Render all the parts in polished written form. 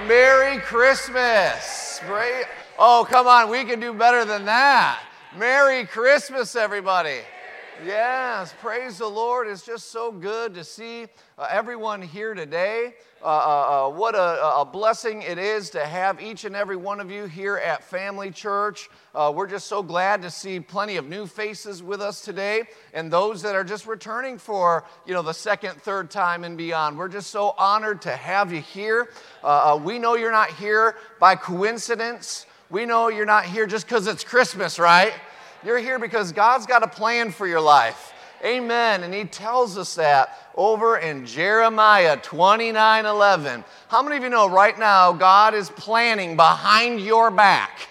Merry Christmas. Oh, come on, we can do better than that. Merry Christmas, everybody. Yes, praise the Lord. It's just so good to see everyone here today. What a blessing it is to have each and every one of you here at Family Church. We're just so glad to see plenty of new faces with us today, and those that are just returning for, the second, third time and beyond. We're just so honored to have you here. We know you're not here by coincidence. We know you're not here just because it's Christmas, right? You're here because God's got a plan for your life. Amen. And he tells us that over in Jeremiah 29:11. How many of you know right now God is planning behind your back?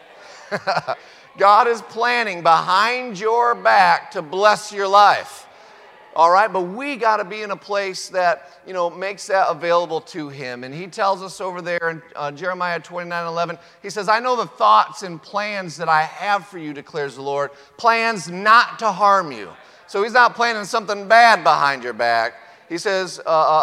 God is planning behind your back to bless your life. All right, but we got to be in a place that, makes that available to him. And he tells us over there in Jeremiah 29:11, he says, I know the thoughts and plans that I have for you, declares the Lord, plans not to harm you. So he's not planning something bad behind your back. He says,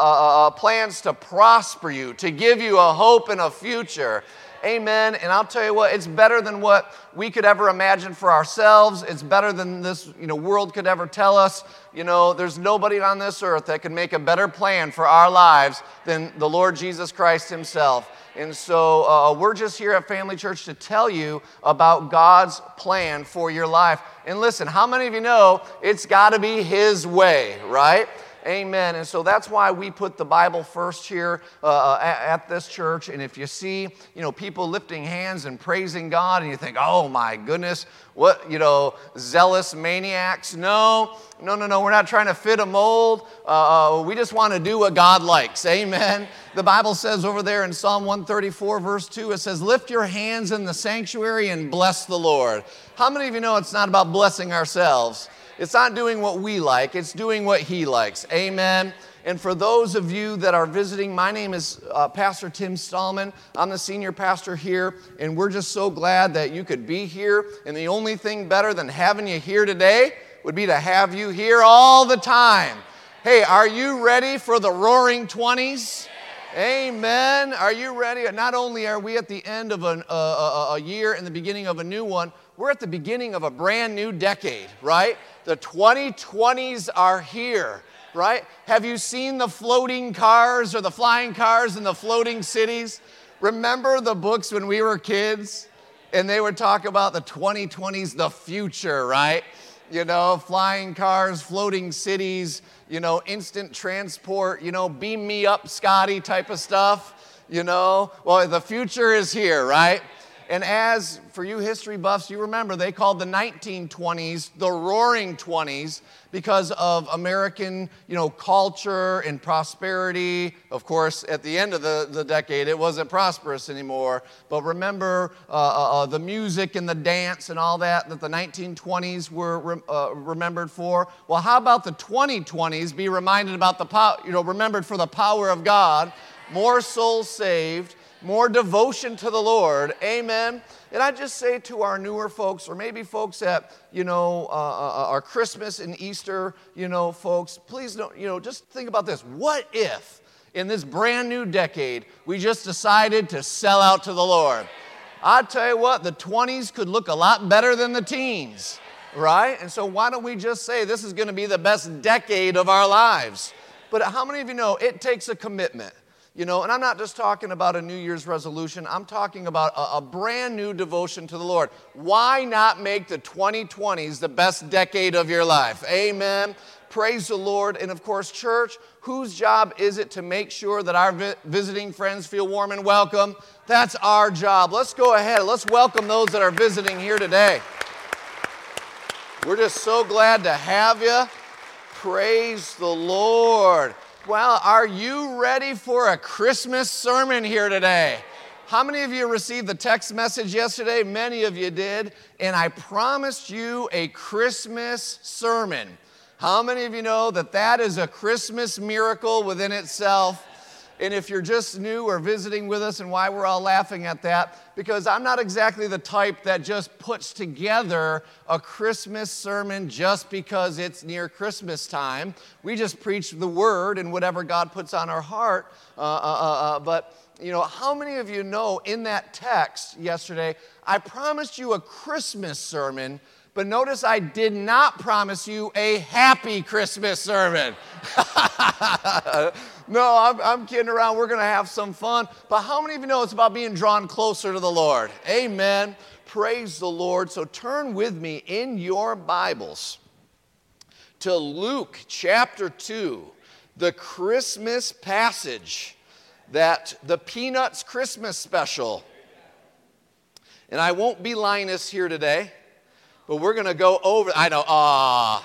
plans to prosper you, to give you a hope and a future. Amen. And I'll tell you what, it's better than what we could ever imagine for ourselves. It's better than this, world could ever tell us. There's nobody on this earth that can make a better plan for our lives than the Lord Jesus Christ himself. And so we're just here at Family Church to tell you about God's plan for your life. And listen, how many of you know it's got to be his way, right? Amen. And so that's why we put the Bible first here at this church. And if you see, people lifting hands and praising God, and you think, oh my goodness, what, zealous maniacs. No, we're not trying to fit a mold. We just want to do what God likes. Amen. The Bible says over there in Psalm 134, verse 2, it says, lift your hands in the sanctuary and bless the Lord. How many of you know it's not about blessing ourselves? It's not doing what we like, it's doing what he likes. Amen. And for those of you that are visiting, my name is Pastor Tim Stallman. I'm the senior pastor here, and we're just so glad that you could be here. And the only thing better than having you here today would be to have you here all the time. Hey, are you ready for the Roaring 20s? Amen. Are you ready? Not only are we at the end of a year and the beginning of a new one, we're at the beginning of a brand new decade, right? The 2020s are here, right? Have you seen the floating cars or the flying cars in the floating cities? Remember the books when we were kids? And they would talk about the 2020s, the future, right? Flying cars, floating cities, instant transport, beam me up, Scotty type of stuff, Well, the future is here, right? And as for you history buffs, you remember they called the 1920s the Roaring 20s because of American, culture and prosperity. Of course, at the end of the decade, it wasn't prosperous anymore. But remember the music and the dance and all that the 1920s were remembered for. Well, how about the 2020s be reminded about remembered for the power of God, more souls saved, more devotion to the Lord. Amen. And I just say to our newer folks, or maybe folks that, are Christmas and Easter, folks, please don't, just think about this. What if in this brand new decade, we just decided to sell out to the Lord? I tell you what, the 20s could look a lot better than the teens, right? And so why don't we just say this is going to be the best decade of our lives? But how many of you know it takes a commitment? And I'm not just talking about a New Year's resolution. I'm talking about a brand new devotion to the Lord. Why not make the 2020s the best decade of your life? Amen. Praise the Lord. And of course, church, whose job is it to make sure that our visiting friends feel warm and welcome? That's our job. Let's go ahead. Let's welcome those that are visiting here today. We're just so glad to have you. Praise the Lord. Well, are you ready for a Christmas sermon here today? How many of you received the text message yesterday? Many of you did. And I promised you a Christmas sermon. How many of you know that is a Christmas miracle within itself? And if you're just new or visiting with us and why we're all laughing at that, because I'm not exactly the type that just puts together a Christmas sermon just because it's near Christmas time. We just preach the word and whatever God puts on our heart. But how many of you know in that text yesterday, I promised you a Christmas sermon, but notice I did not promise you a happy Christmas sermon. No, I'm kidding around. We're going to have some fun. But how many of you know it's about being drawn closer to the Lord? Amen. Praise the Lord. So turn with me in your Bibles to Luke chapter 2, the Christmas passage, that the Peanuts Christmas special. And I won't be Linus here today, but we're going to go over. I know,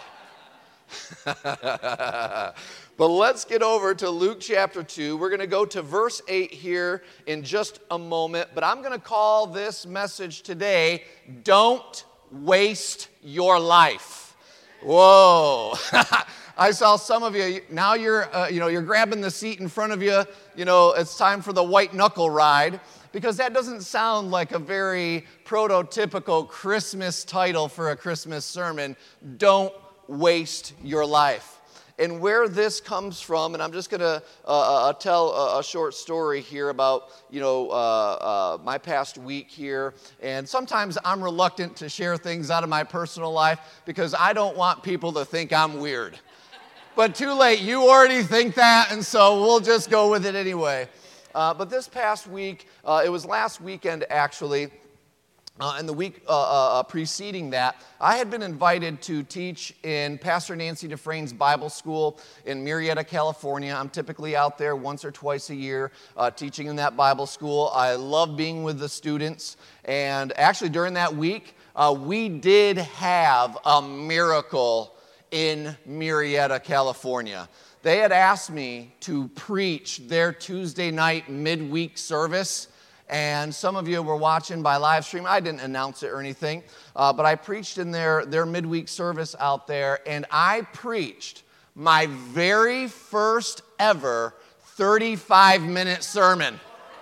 But let's get over to Luke chapter 2. We're going to go to verse 8 here in just a moment. But I'm going to call this message today, Don't Waste Your Life. Whoa. I saw some of you, now you're grabbing the seat in front of you. It's time for the white knuckle ride. Because that doesn't sound like a very prototypical Christmas title for a Christmas sermon. Don't waste your life. And where this comes from, and I'm just going to tell a short story here about, my past week here. And sometimes I'm reluctant to share things out of my personal life because I don't want people to think I'm weird. But too late, you already think that, and so we'll just go with it anyway. But this past week, it was last weekend actually, and the week preceding that, I had been invited to teach in Pastor Nancy Dufresne's Bible School in Murrieta, California. I'm typically out there once or twice a year teaching in that Bible school. I love being with the students. And actually during that week, we did have a miracle in Murrieta, California. They had asked me to preach their Tuesday night midweek service. And some of you were watching by live stream. I didn't announce it or anything, but I preached in their midweek service out there, and I preached my very first ever 35-minute sermon.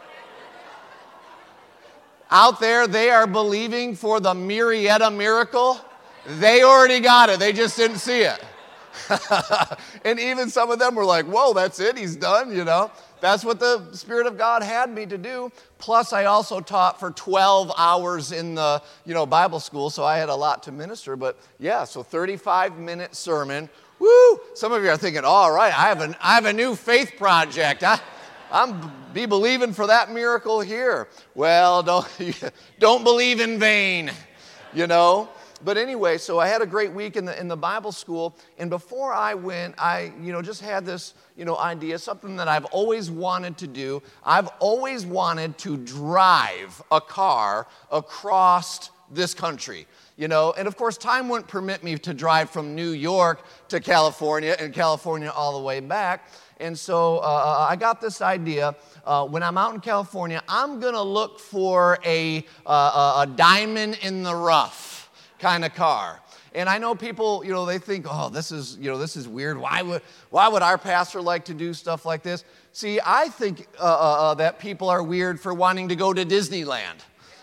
Out there, they are believing for the Murrieta miracle. They already got it. They just didn't see it. And even some of them were like, whoa, that's it. He's done, That's what the Spirit of God had me to do. Plus, I also taught for 12 hours in the, Bible school, so I had a lot to minister. But yeah, so 35-minute sermon. Woo! Some of you are thinking, all right, I have a new faith project. I'm be believing for that miracle here. Well, don't believe in vain, But anyway, so I had a great week in the Bible school, and before I went, I just had this idea, something that I've always wanted to do. I've always wanted to drive a car across this country, and of course time wouldn't permit me to drive from New York to California and California all the way back. And so I got this idea. When I'm out in California, I'm gonna look for a diamond in the rough kind of car. And I know people, they think, oh, this is weird. Why would our pastor like to do stuff like this? See, I think that people are weird for wanting to go to Disneyland.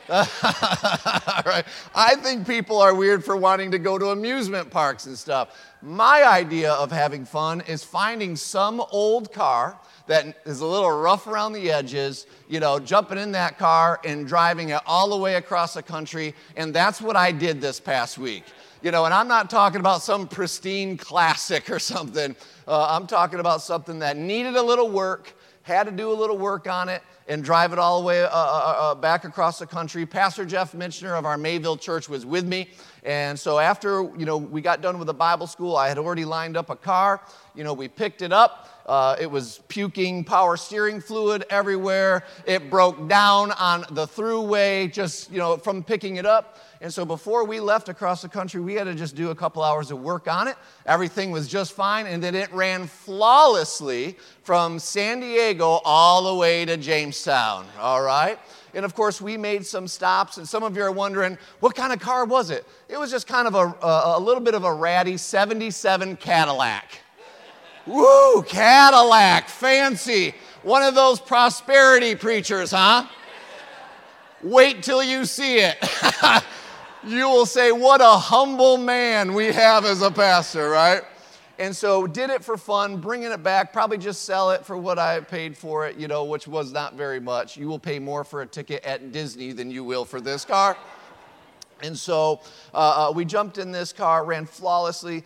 Right? I think people are weird for wanting to go to amusement parks and stuff. My idea of having fun is finding some old car that is a little rough around the edges, jumping in that car and driving it all the way across the country. And that's what I did this past week. And I'm not talking about some pristine classic or something. I'm talking about something that needed a little work, had to do a little work on it, and drive it all the way back across the country. Pastor Jeff Minchner of our Mayville church was with me. And so after, we got done with the Bible school, I had already lined up a car. We picked it up. It was puking power steering fluid everywhere. It broke down on the throughway just, from picking it up. And so before we left across the country, we had to just do a couple hours of work on it. Everything was just fine. And then it ran flawlessly from San Diego all the way to Jamestown. All right? And of course, we made some stops. And some of you are wondering, what kind of car was it? It was just kind of a little bit of a ratty 77 Cadillac. Woo, Cadillac, fancy. One of those prosperity preachers, huh? Wait till you see it. You will say, what a humble man we have as a pastor, right? And so did it for fun, bringing it back, probably just sell it for what I paid for it, which was not very much. You will pay more for a ticket at Disney than you will for this car. And so we jumped in this car, ran flawlessly,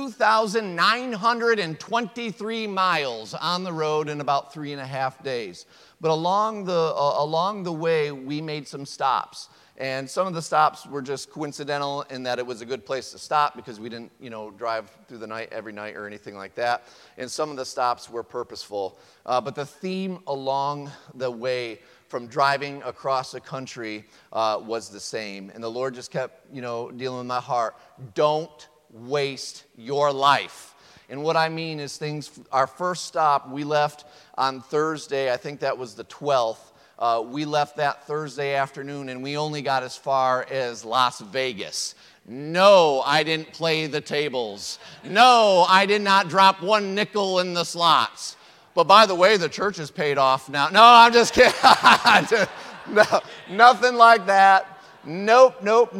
2,923 miles on the road in about 3.5 days. But along the way, we made some stops. And some of the stops were just coincidental in that it was a good place to stop because we didn't, drive through the night every night or anything like that. And some of the stops were purposeful. But the theme along the way from driving across the country was the same. And the Lord just kept, dealing with my heart. Don't waste your life. And what I mean is our first stop, we left on Thursday, I think that was the 12th. We left that Thursday afternoon and we only got as far as Las Vegas. No, I didn't play the tables. No, I did not drop one nickel in the slots. But by the way, the church is paid off now. No, I'm just kidding. No, nothing like that. Nope.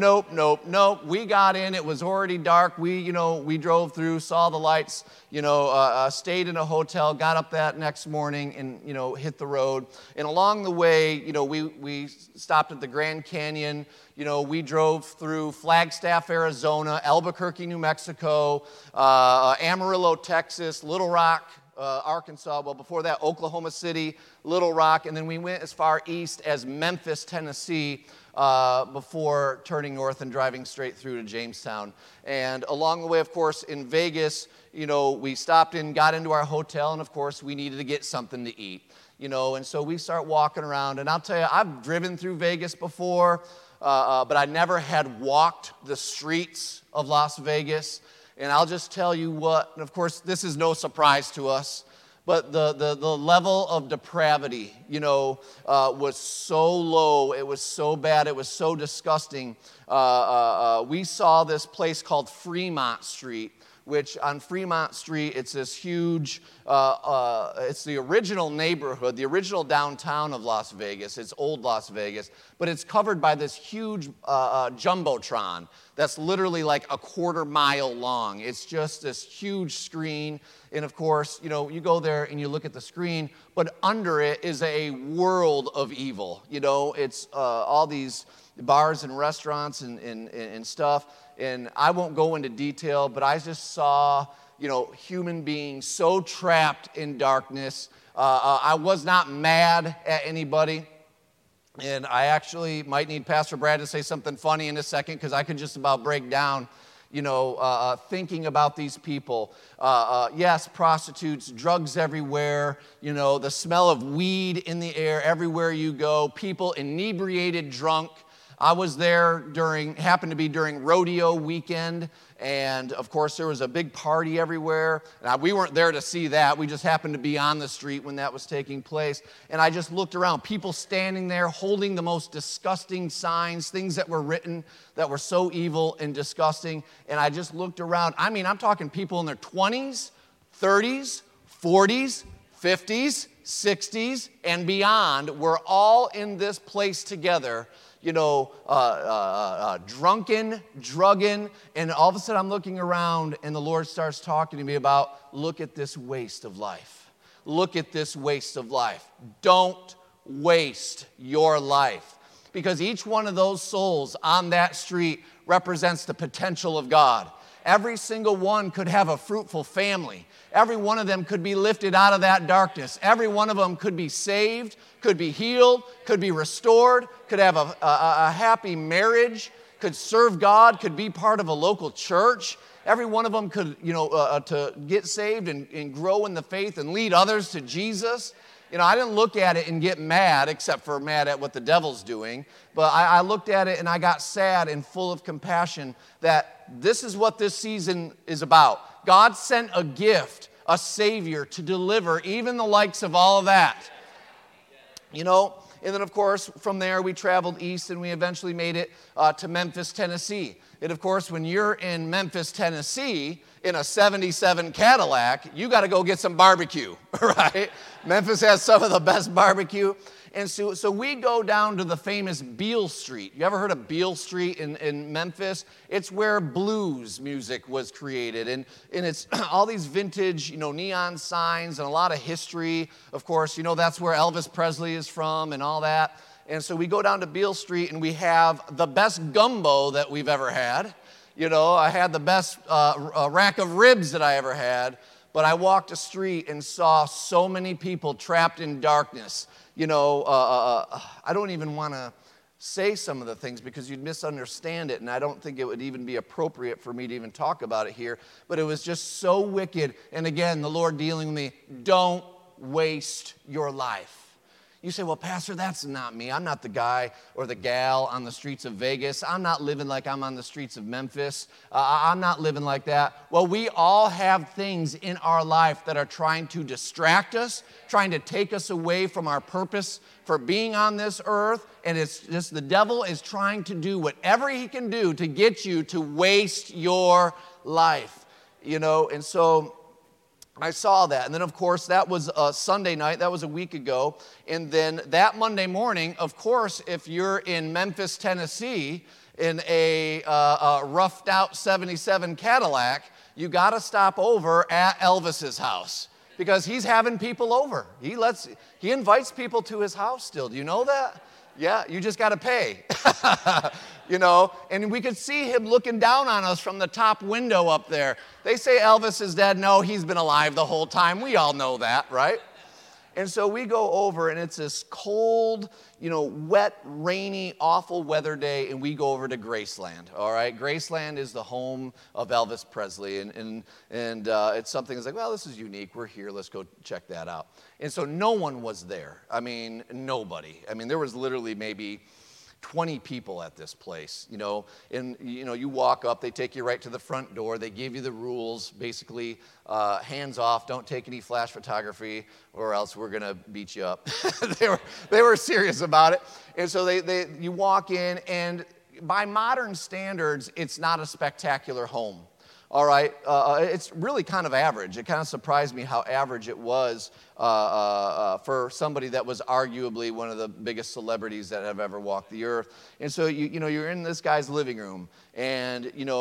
We got in. It was already dark. We drove through, saw the lights, stayed in a hotel, got up that next morning and, hit the road. And along the way, we stopped at the Grand Canyon. We drove through Flagstaff, Arizona, Albuquerque, New Mexico, Amarillo, Texas, Little Rock, Arkansas. Well, before that, Oklahoma City, Little Rock. And then we went as far east as Memphis, Tennessee, before turning north and driving straight through to Jamestown. And along the way, of course, in Vegas, we stopped in, got into our hotel, and of course, we needed to get something to eat. And so we start walking around. And I'll tell you, I've driven through Vegas before, but I never had walked the streets of Las Vegas. And I'll just tell you what, and of course, this is no surprise to us, but the level of depravity, was so low, it was so bad, it was so disgusting. We saw this place called Fremont Street, which on Fremont Street, it's this huge, it's the original neighborhood, the original downtown of Las Vegas. It's old Las Vegas, but it's covered by this huge jumbotron that's literally like a 1/4 mile long. It's just this huge screen. And of course, you go there and you look at the screen, but under it is a world of evil. It's all these bars and restaurants and stuff. And I won't go into detail, but I just saw, human beings so trapped in darkness. I was not mad at anybody. And I actually might need Pastor Brad to say something funny in a second because I could just about break down, thinking about these people. Yes, prostitutes, drugs everywhere, the smell of weed in the air everywhere you go, people inebriated, drunk. I was there happened to be during rodeo weekend, and of course there was a big party everywhere. Now, we weren't there to see that. We just happened to be on the street when that was taking place. And I just looked around, people standing there holding the most disgusting signs, things that were written that were so evil and disgusting. And I just looked around. I mean, I'm talking people in their 20s, 30s, 40s, 50s, 60s, and beyond. We're all in this place together, drunken, drugging, and all of a sudden I'm looking around and the Lord starts talking to me about, look at this waste of life. Look at this waste of life. Don't waste your life. Because each one of those souls on that street represents the potential of God. Every single one could have a fruitful family. Every one of them could be lifted out of that darkness. Every one of them could be saved, could be healed, could be restored, could have a happy marriage, could serve God, could be part of a local church. Every one of them could, to get saved and grow in the faith and lead others to Jesus. I didn't look at it and get mad, except for mad at what the devil's doing. But I looked at it and I got sad and full of compassion that this is what this season is about. God sent a gift, a Savior, to deliver even the likes of all of that. And then, of course, from there we traveled east and we eventually made it to Memphis, Tennessee. And, of course, when you're in Memphis, Tennessee, in a 77 Cadillac, you got to go get some barbecue, right? Memphis has some of the best barbecue. And so we go down to the famous Beale Street. You ever heard of Beale Street in Memphis? It's where blues music was created. And it's all these vintage, neon signs and a lot of history. Of course, that's where Elvis Presley is from and all that. And so we go down to Beale Street and we have the best gumbo that we've ever had. I had the best rack of ribs that I ever had. But I walked the street and saw so many people trapped in darkness. I don't even want to say some of the things because you'd misunderstand it, and I don't think it would even be appropriate for me to even talk about it here. But it was just so wicked. And again, the Lord dealing with me, don't waste your life. You say, well, Pastor, that's not me. I'm not the guy or the gal on the streets of Vegas. I'm not living like I'm on the streets of Memphis. I'm not living like that. Well, we all have things in our life that are trying to distract us, trying to take us away from our purpose for being on this earth. And it's just the devil is trying to do whatever he can do to get you to waste your life. And so I saw that. And then, of course, that was a Sunday night. That was a week ago. And then that Monday morning, of course, if you're in Memphis, Tennessee, in a roughed out 77 Cadillac, you got to stop over at Elvis's house because he's having people over. He invites people to his house still. Do you know that? Yeah, you just got to pay. And we could see him looking down on us from the top window up there. They say Elvis is dead. No, he's been alive the whole time. We all know that, right? And so we go over, and it's this cold, wet, rainy, awful weather day, and we go over to Graceland, all right? Graceland is the home of Elvis Presley, and it's something that's like, well, this is unique. We're here. Let's go check that out. And so no one was there. I mean, nobody. I mean, there was literally maybe 20 people at this place, and you walk up, they take you right to the front door, they give you the rules, basically hands off, don't take any flash photography or else we're gonna beat you up. they were serious about it. And so you walk in, and by modern standards, it's not a spectacular home. All right, it's really kind of average. It kind of surprised me how average it was for somebody that was arguably one of the biggest celebrities that have ever walked the earth. And so you're in this guy's living room, and you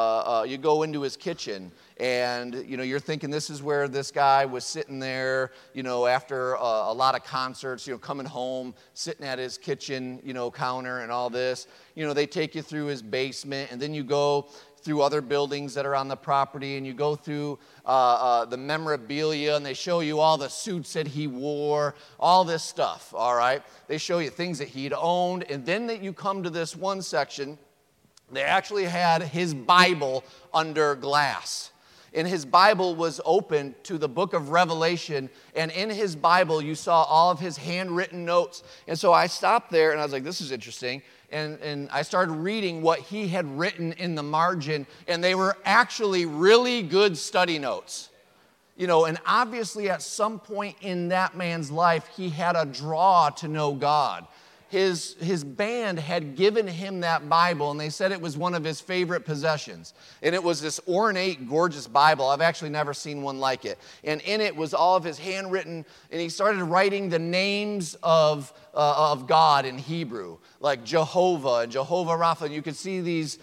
go into his kitchen, and you're thinking this is where this guy was sitting there, after a lot of concerts, coming home, sitting at his kitchen, counter and all this. They take you through his basement, and then you go through other buildings that are on the property, and you go through the memorabilia, and they show you all the suits that he wore, all this stuff, all right? They show you things that he'd owned, and then that you come to this one section, they actually had his Bible under glass. And his Bible was open to the book of Revelation, and in his Bible you saw all of his handwritten notes. And so I stopped there, and I was like, this is interesting. And I started reading what he had written in the margin, and they were actually really good study notes. And obviously at some point in that man's life, he had a draw to know God. His band had given him that Bible, and they said it was one of his favorite possessions. And it was this ornate, gorgeous Bible. I've actually never seen one like it. And in it was all of his handwritten, and he started writing the names of God in Hebrew, like Jehovah and Jehovah Rapha. And you could see these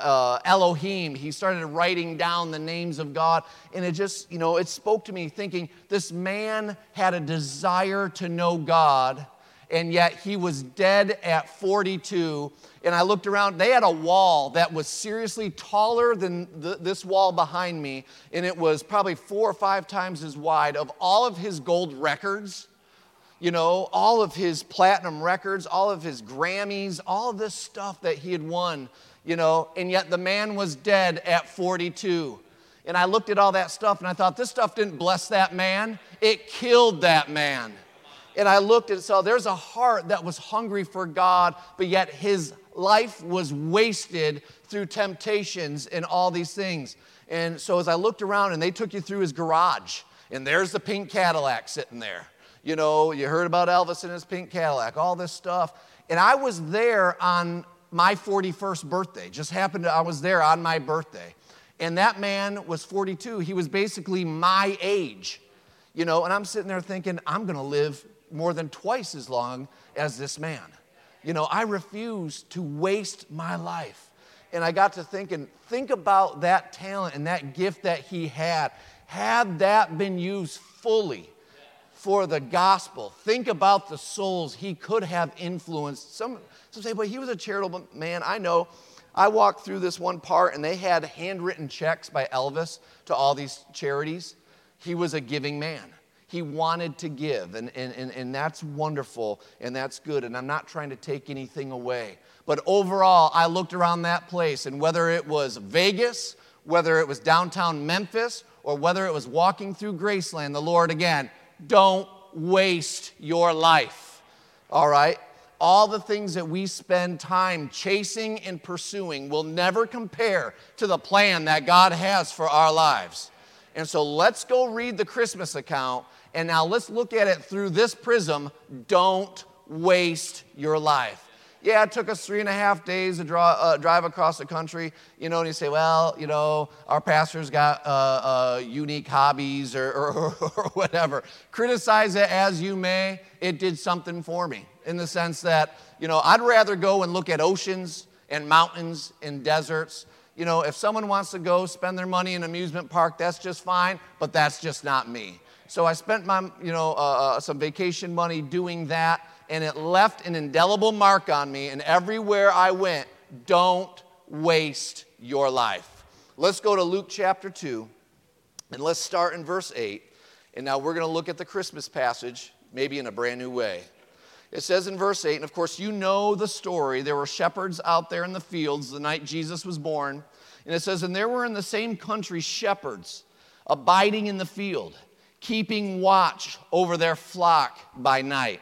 Elohim. He started writing down the names of God, and it just, it spoke to me thinking, this man had a desire to know God, and yet he was dead at 42. And I looked around, they had a wall that was seriously taller than this wall behind me, and it was probably 4 or 5 times as wide, of all of his gold records, all of his platinum records, all of his Grammys, all of this stuff that he had won, and yet the man was dead at 42. And I looked at all that stuff, and I thought, this stuff didn't bless that man, it killed that man. And I looked and saw there's a heart that was hungry for God, but yet his life was wasted through temptations and all these things. And so as I looked around, and they took you through his garage, and there's the pink Cadillac sitting there. You heard about Elvis and his pink Cadillac, all this stuff. And I was there on my 41st birthday. I was there on my birthday. And that man was 42. He was basically my age. And I'm sitting there thinking, I'm going to live more than twice as long as this man. I refuse to waste my life. And I got to thinking, think about that talent and that gift that he had. Had that been used fully for the gospel, think about the souls he could have influenced. Some say, but he was a charitable man. I know. I walked through this one part, and they had handwritten checks by Elvis to all these charities. He was a giving man. He wanted to give, and that's wonderful, and that's good, and I'm not trying to take anything away. But overall, I looked around that place, and whether it was Vegas, whether it was downtown Memphis, or whether it was walking through Graceland, the Lord, again, don't waste your life, all right? All the things that we spend time chasing and pursuing will never compare to the plan that God has for our lives. And so let's go read the Christmas account, and now let's look at it through this prism. Don't waste your life. Yeah, it took us 3.5 days to drive across the country, and you say, well, our pastor's got unique hobbies or whatever. Criticize it as you may, it did something for me in the sense that, I'd rather go and look at oceans and mountains and deserts. If someone wants to go spend their money in an amusement park, that's just fine, but that's just not me. So I spent my, some vacation money doing that, and it left an indelible mark on me, and everywhere I went, don't waste your life. Let's go to Luke chapter 2, and let's start in verse 8, and now we're going to look at the Christmas passage, maybe in a brand new way. It says in verse 8, and of course you know the story, there were shepherds out there in the fields the night Jesus was born, and it says, and there were in the same country shepherds abiding in the field, keeping watch over their flock by night.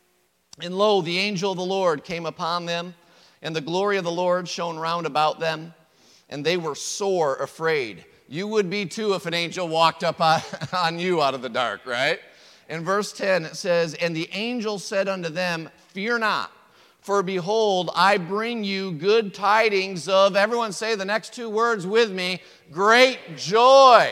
And lo, the angel of the Lord came upon them, and the glory of the Lord shone round about them, and they were sore afraid. You would be too if an angel walked up on you out of the dark, right? In verse 10 it says, and the angel said unto them, fear not, for behold, I bring you good tidings of, everyone say the next two words with me, great joy.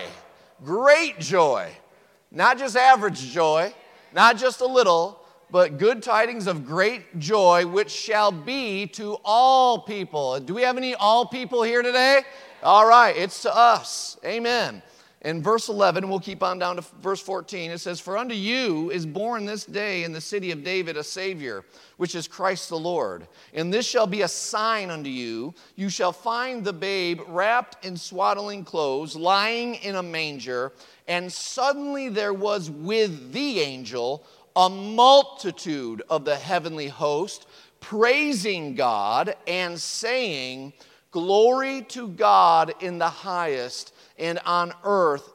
Great joy. Not just average joy, not just a little, but good tidings of great joy, which shall be to all people. Do we have any all people here today? All right, it's to us. Amen. In verse 11, we'll keep on down to verse 14. It says, for unto you is born this day in the city of David a Savior, which is Christ the Lord. And this shall be a sign unto you. You shall find the babe wrapped in swaddling clothes, lying in a manger. And suddenly there was with the angel a multitude of the heavenly host, praising God and saying, glory to God in the highest, and on earth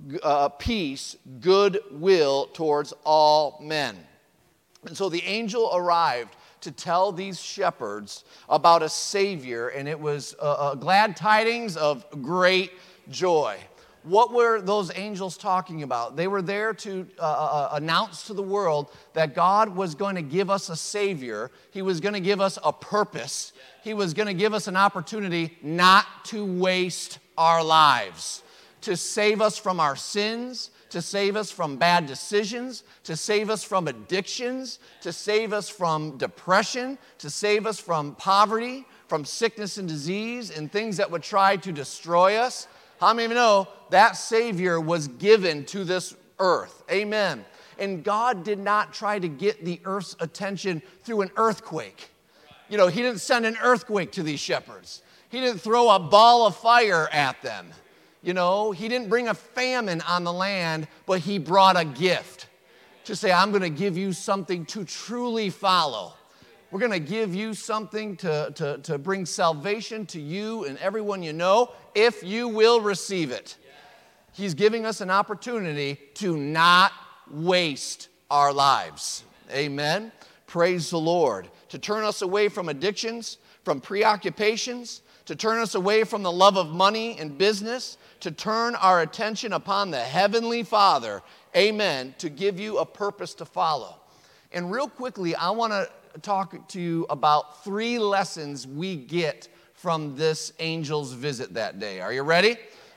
peace, goodwill towards all men. And so the angel arrived to tell these shepherds about a Savior, and it was glad tidings of great joy. What were those angels talking about? They were there to announce to the world that God was going to give us a Savior. He was going to give us a purpose. He was going to give us an opportunity not to waste our lives, to save us from our sins, to save us from bad decisions, to save us from addictions, to save us from depression, to save us from poverty, from sickness and disease, and things that would try to destroy us. How many of you know that Savior was given to this earth? Amen. And God did not try to get the earth's attention through an earthquake. He didn't send an earthquake to these shepherds. He didn't throw a ball of fire at them. He didn't bring a famine on the land, but he brought a gift to say, I'm going to give you something to truly follow. We're going to give you something to bring salvation to you and everyone you know, if you will receive it. He's giving us an opportunity to not waste our lives. Amen. Praise the Lord. To turn us away from addictions, from preoccupations, to turn us away from the love of money and business, to turn our attention upon the Heavenly Father. Amen. To give you a purpose to follow. And real quickly, I want to talk to you about 3 lessons we get from this angel's visit that day. Are you ready?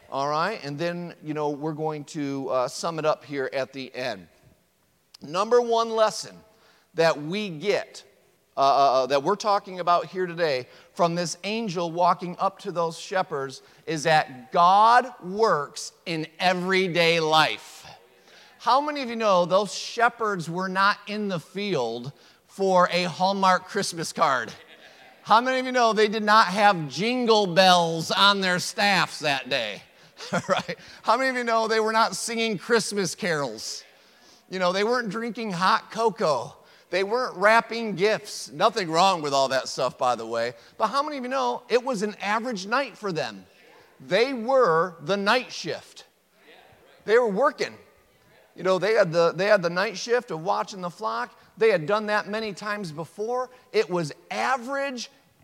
All right, and then, we're going to sum it up here at the end. Number one lesson that we get, that we're talking about here today from this angel walking up to those shepherds is that God works in everyday life. How many of you know those shepherds were not in the field for a Hallmark Christmas card? How many of you know they did not have jingle bells on their staffs that day? Right? How many of you know they were not singing Christmas carols? They weren't drinking hot cocoa. They weren't wrapping gifts. Nothing wrong with all that stuff, by the way. But how many of you know it was an average night for them? They were the night shift. They were working. They had the night shift of watching the flock. They had done that many times before. It was average,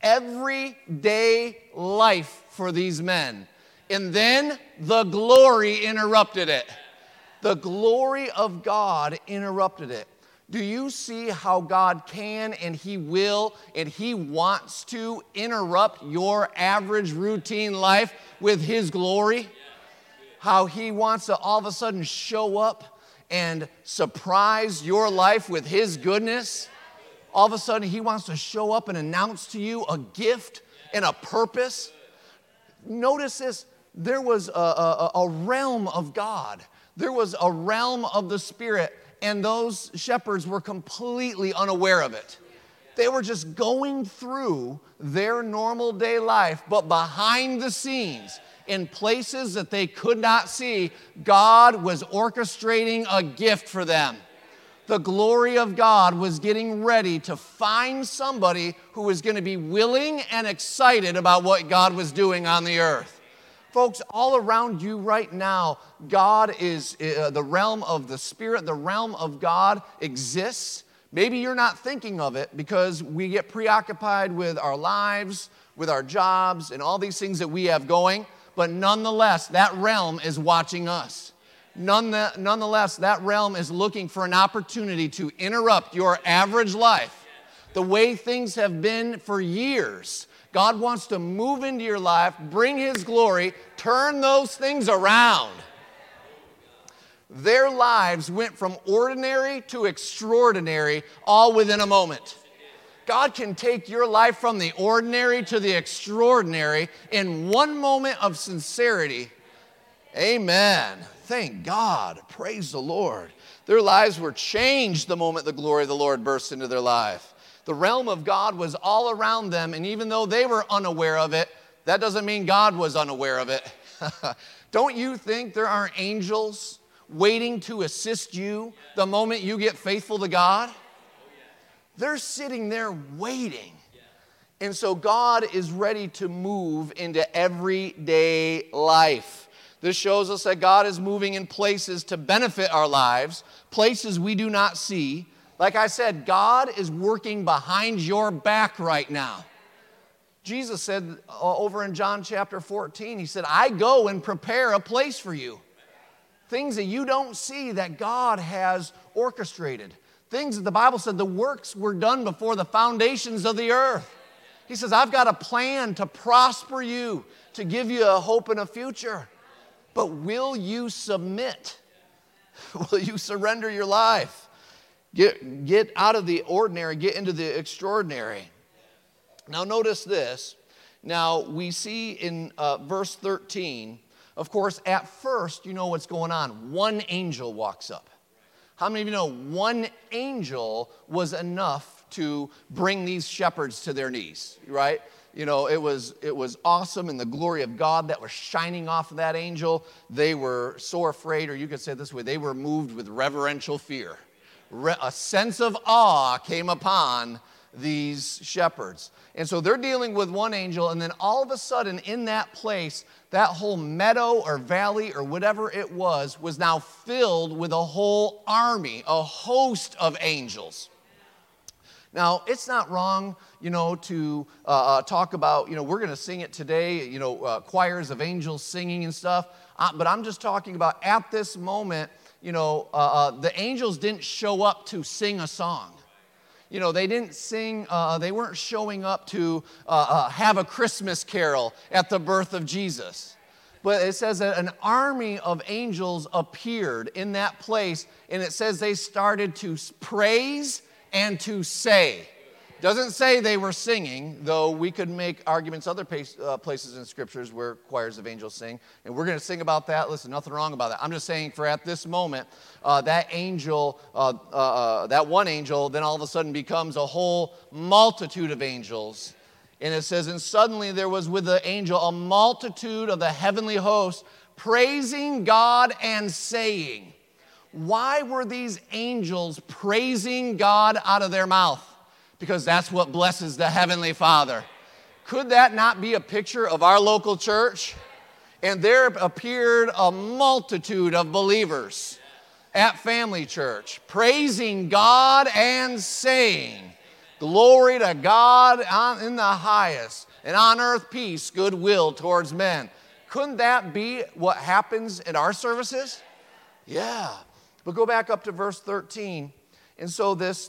everyday life for these men. And then the glory interrupted it. The glory of God interrupted it. Do you see how God can and He will and He wants to interrupt your average routine life with His glory? How He wants to all of a sudden show up and surprise your life with His goodness? All of a sudden He wants to show up and announce to you a gift and a purpose. Notice this. There was a realm of God. There was a realm of the Spirit, and those shepherds were completely unaware of it. They were just going through their normal day life, but behind the scenes, in places that they could not see, God was orchestrating a gift for them. The glory of God was getting ready to find somebody who was going to be willing and excited about what God was doing on the earth. Folks, all around you right now, God is, the realm of the Spirit, the realm of God exists. Maybe you're not thinking of it because we get preoccupied with our lives, with our jobs, and all these things that we have going. But nonetheless, that realm is watching us. Nonetheless, that realm is looking for an opportunity to interrupt your average life, the way things have been for years. God wants to move into your life, bring His glory, turn those things around. Their lives went from ordinary to extraordinary all within a moment. God can take your life from the ordinary to the extraordinary in one moment of sincerity. Amen. Thank God. Praise the Lord. Their lives were changed the moment the glory of the Lord burst into their life. The realm of God was all around them, and even though they were unaware of it, that doesn't mean God was unaware of it. Don't you think there are angels waiting to assist you the moment you get faithful to God? They're sitting there waiting. And so God is ready to move into everyday life. This shows us that God is moving in places to benefit our lives, places we do not see. Like I said, God is working behind your back right now. Jesus said over in John chapter 14, He said, I go and prepare a place for you. Things that you don't see that God has orchestrated. Things that the Bible said the works were done before the foundations of the earth. He says, I've got a plan to prosper you, to give you a hope and a future. But will you submit? Will you surrender your life? Get out of the ordinary, get into the extraordinary. Now notice this. Now we see in verse 13, of course, at first, you know what's going on. One angel walks up. How many of you know one angel was enough to bring these shepherds to their knees, right? It was awesome, and the glory of God that was shining off of that angel. They were so afraid, or you could say it this way, they were moved with reverential fear. A sense of awe came upon these shepherds. And so they're dealing with one angel, and then all of a sudden in that place, that whole meadow or valley or whatever it was now filled with a whole army, a host of angels. Now, it's not wrong, to talk about, we're going to sing it today, choirs of angels singing and stuff. But I'm just talking about at this moment, the angels didn't show up to sing a song. They didn't sing, they weren't showing up to have a Christmas carol at the birth of Jesus. But it says that an army of angels appeared in that place, and it says they started to praise and to say. Doesn't say they were singing, though we could make arguments other places in Scriptures where choirs of angels sing, and we're going to sing about that. Listen, nothing wrong about that. I'm just saying for at this moment, that angel, that one angel, then all of a sudden becomes a whole multitude of angels. And it says, and suddenly there was with the angel a multitude of the heavenly host praising God and saying. Why were these angels praising God out of their mouth? Because that's what blesses the Heavenly Father. Could that not be a picture of our local church? And there appeared a multitude of believers at Family Church praising God and saying, glory to God in the highest, and on earth peace, goodwill towards men. Couldn't that be what happens in our services? Yeah. But go back up to verse 13. And so this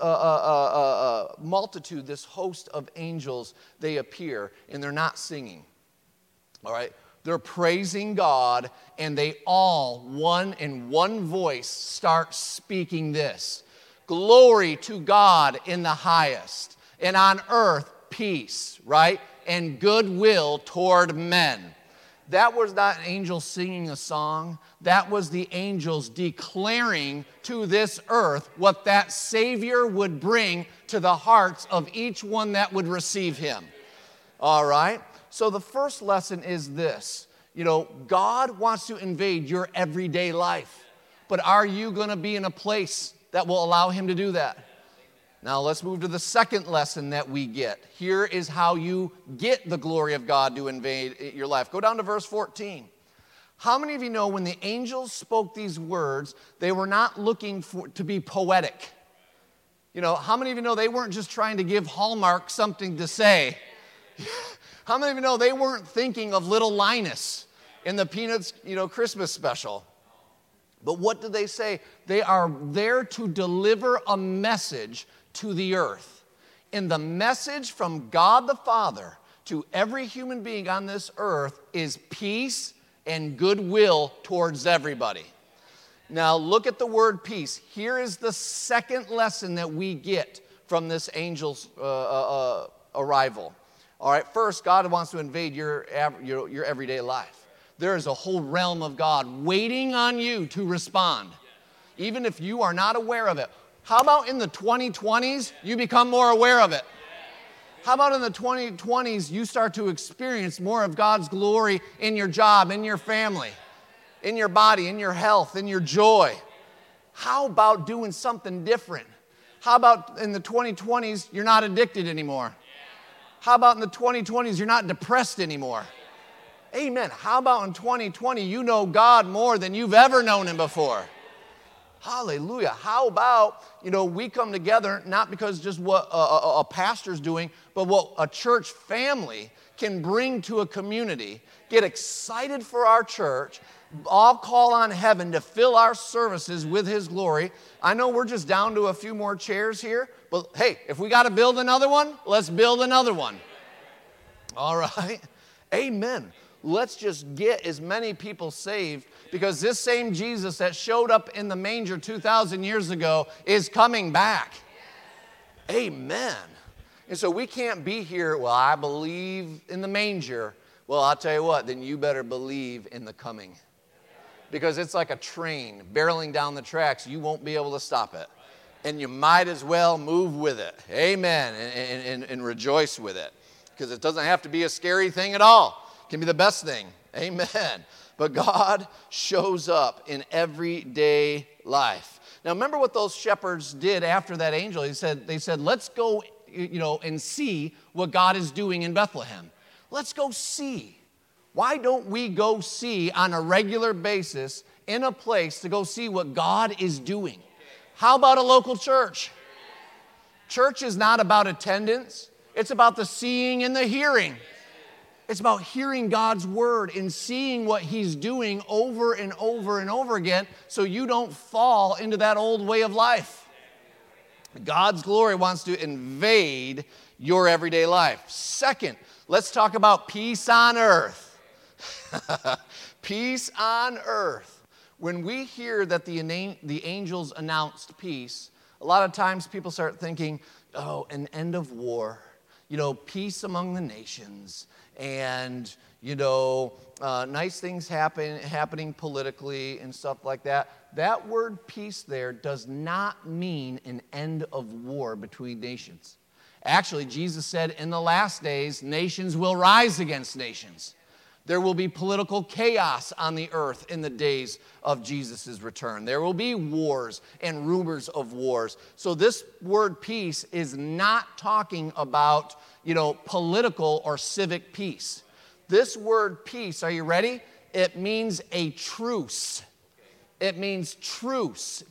multitude, this host of angels, they appear, and they're not singing. All right? They're praising God, and they all, in one voice, start speaking this. Glory to God in the highest, and on earth peace, right? And goodwill toward men. That was not angels singing a song. That was the angels declaring to this earth what that Savior would bring to the hearts of each one that would receive him. All right? So the first lesson is this. God wants to invade your everyday life. But are you going to be in a place that will allow him to do that? Now let's move to the second lesson that we get. Here is how you get the glory of God to invade your life. Go down to verse 14. How many of you know when the angels spoke these words, they were not looking to be poetic? How many of you know they weren't just trying to give Hallmark something to say? How many of you know they weren't thinking of little Linus in the Peanuts, Christmas special? But what did they say? They are there to deliver a message to the earth. And the message from God the Father to every human being on this earth is peace and goodwill towards everybody. Now look at the word peace. Here is the second lesson that we get from this angel's arrival. All right, first, God wants to invade your everyday life. There is a whole realm of God waiting on you to respond, even if you are not aware of it. How about in the 2020s, you become more aware of it? How about in the 2020s, you start to experience more of God's glory in your job, in your family, in your body, in your health, in your joy? How about doing something different? How about in the 2020s, you're not addicted anymore? How about in the 2020s, you're not depressed anymore? Amen. How about in 2020, you know God more than you've ever known him before? Hallelujah. How about, we come together, not because just what a pastor's doing, but what a church family can bring to a community, get excited for our church, all call on heaven to fill our services with his glory. I know we're just down to a few more chairs here, but hey, if we got to build another one, let's build another one. All right. Amen. Let's just get as many people saved, because this same Jesus that showed up in the manger 2,000 years ago is coming back. Amen. And so we can't be here, well, I believe in the manger. Well, I'll tell you what, then you better believe in the coming. Because it's like a train barreling down the tracks. You won't be able to stop it. And you might as well move with it. Amen. And rejoice with it. Because it doesn't have to be a scary thing at all. It can be the best thing. Amen. But God shows up in everyday life. Now remember what those shepherds did after that angel. They said, let's go, and see what God is doing in Bethlehem. Let's go see. Why don't we go see on a regular basis in a place to go see what God is doing? How about a local church? Church is not about attendance. It's about the seeing and the hearing. It's about hearing God's word and seeing what he's doing over and over and over again so you don't fall into that old way of life. God's glory wants to invade your everyday life. Second, let's talk about peace on earth. Peace on earth. When we hear that the angels announced peace, a lot of times people start thinking, oh, an end of war, peace among the nations, and, nice things happening politically and stuff like that. That word peace there does not mean an end of war between nations. Actually, Jesus said in the last days, nations will rise against nations. There will be political chaos on the earth in the days of Jesus' return. There will be wars and rumors of wars. So this word peace is not talking about, political or civic peace. This word peace, are you ready? It means a truce. It means truce,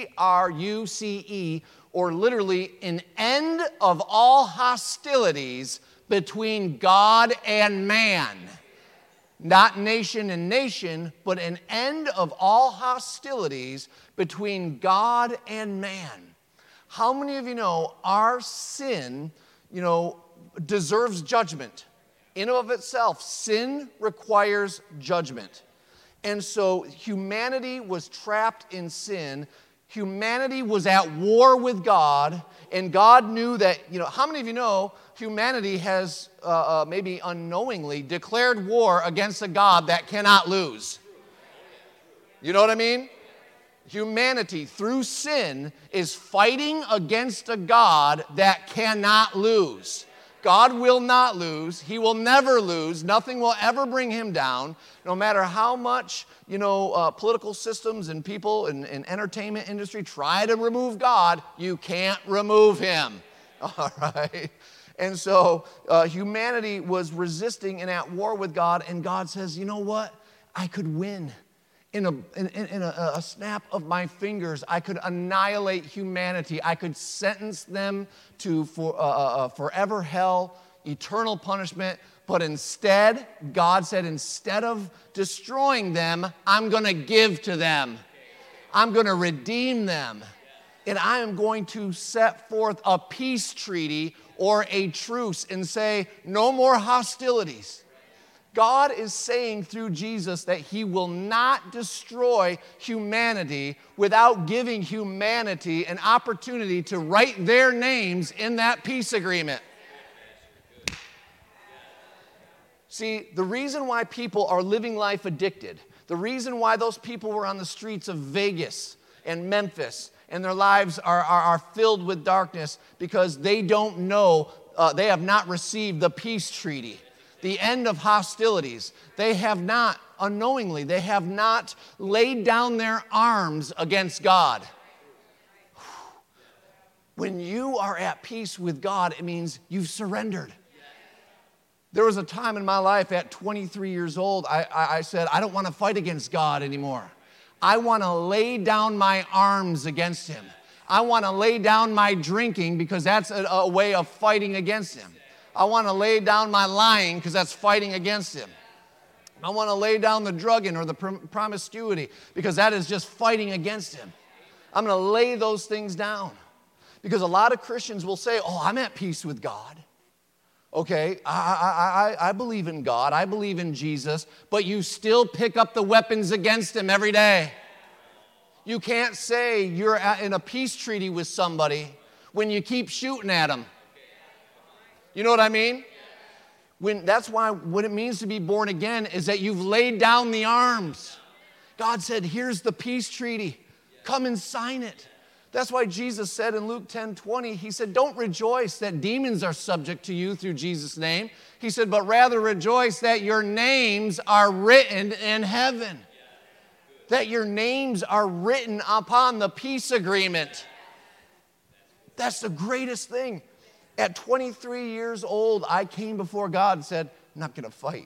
Truce, or literally an end of all hostilities between God and man. Not nation and nation, but an end of all hostilities between God and man. How many of you know our sin, deserves judgment? In and of itself, sin requires judgment. And so humanity was trapped in sin. Humanity was at war with God, and God knew that, how many of you know humanity has maybe unknowingly declared war against a God that cannot lose? You know what I mean? Humanity, through sin, is fighting against a God that cannot lose. God will not lose. He will never lose. Nothing will ever bring him down. No matter how much, political systems and people and entertainment industry try to remove God, you can't remove him. All right? And so humanity was resisting and at war with God, and God says, you know what? I could win. In a snap of my fingers, I could annihilate humanity. I could sentence them to forever hell, eternal punishment. But instead, God said, instead of destroying them, I'm going to give to them. I'm going to redeem them. And I am going to set forth a peace treaty or a truce and say, no more hostilities. God is saying through Jesus that he will not destroy humanity without giving humanity an opportunity to write their names in that peace agreement. See, the reason why people are living life addicted, the reason why those people were on the streets of Vegas and Memphis and their lives are filled with darkness because they don't know, they have not received the peace treaty. The end of hostilities. They have not, unknowingly, they have not laid down their arms against God. When you are at peace with God, it means you've surrendered. There was a time in my life at 23 years old, I said, I don't want to fight against God anymore. I want to lay down my arms against him. I want to lay down my drinking because that's a way of fighting against him. I want to lay down my lying because that's fighting against him. I want to lay down the drugging or the promiscuity because that is just fighting against him. I'm going to lay those things down because a lot of Christians will say, oh, I'm at peace with God. Okay, I believe in God. I believe in Jesus, but you still pick up the weapons against him every day. You can't say you're in a peace treaty with somebody when you keep shooting at them. You know what I mean? That's why what it means to be born again is that you've laid down the arms. God said, here's the peace treaty. Come and sign it. That's why Jesus said in Luke 10:20, he said, don't rejoice that demons are subject to you through Jesus' name. He said, but rather rejoice that your names are written in heaven. That your names are written upon the peace agreement. That's the greatest thing. At 23 years old, I came before God and said, I'm not going to fight.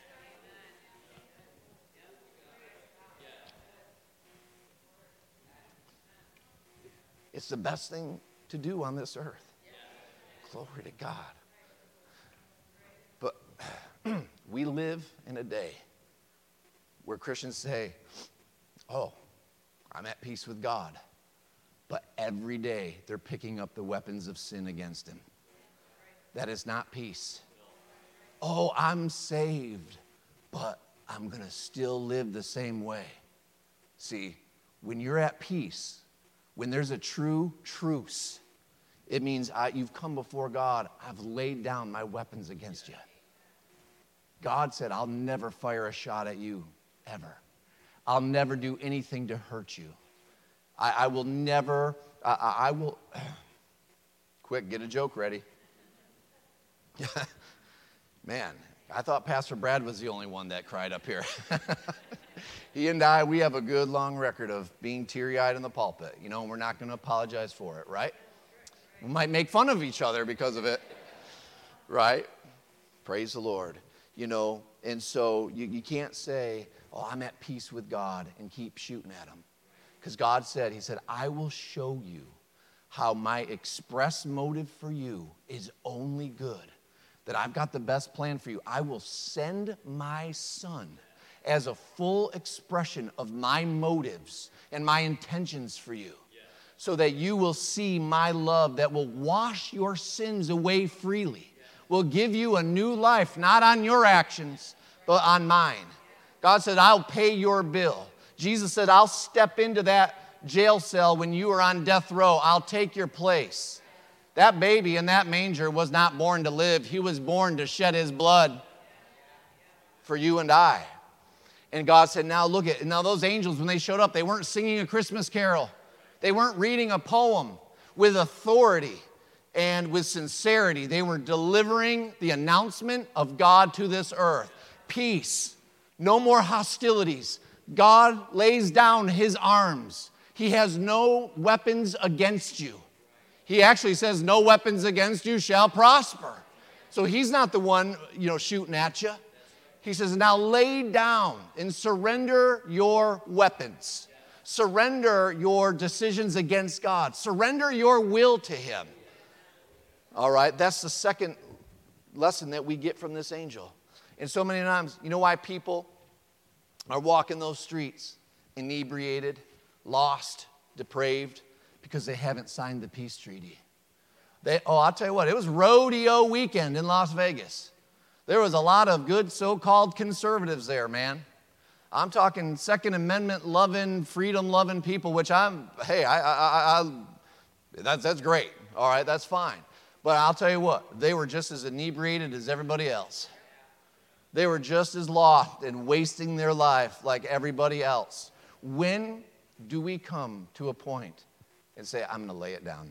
It's the best thing to do on this earth. Glory to God. But we live in a day where Christians say, oh, I'm at peace with God. But every day they're picking up the weapons of sin against him. That is not peace. Oh, I'm saved, but I'm going to still live the same way. See, when you're at peace, when there's a true truce, it means you've come before God. I've laid down my weapons against you. God said, I'll never fire a shot at you, ever. I'll never do anything to hurt you. I will never, I will, quick, get a joke ready. Man, I thought Pastor Brad was the only one that cried up here. He and I, we have a good long record of being teary-eyed in the pulpit. You know, and we're not going to apologize for it, right? We might make fun of each other because of it, right? Praise the Lord. You know, and so you can't say, oh, I'm at peace with God and keep shooting at him. Because God said, he said, I will show you how my express motive for you is only good. That I've got the best plan for you. I will send my son as a full expression of my motives and my intentions for you. So that you will see my love that will wash your sins away freely. Will give you a new life, not on your actions, but on mine. God said, I'll pay your bill. Jesus said, I'll step into that jail cell when you are on death row. I'll take your place. That baby in that manger was not born to live. He was born to shed his blood for you and I. And God said, now look at, now those angels, when they showed up, they weren't singing a Christmas carol. They weren't reading a poem with authority and with sincerity. They were delivering the announcement of God to this earth. Peace. No more hostilities. God lays down his arms. He has no weapons against you. He actually says, no weapons against you shall prosper. So he's not the one, shooting at you. He says, now lay down and surrender your weapons. Surrender your decisions against God. Surrender your will to him. All right, that's the second lesson that we get from this angel. And so many times, you know why people are walking those streets inebriated, lost, depraved? Because they haven't signed the peace treaty. I'll tell you what, it was rodeo weekend in Las Vegas. There was a lot of good so-called conservatives there, man. I'm talking Second Amendment loving, freedom loving people, which that's great. All right, that's fine. But I'll tell you what, they were just as inebriated as everybody else. They were just as lost and wasting their life like everybody else. When do we come to a point and say, I'm going to lay it down?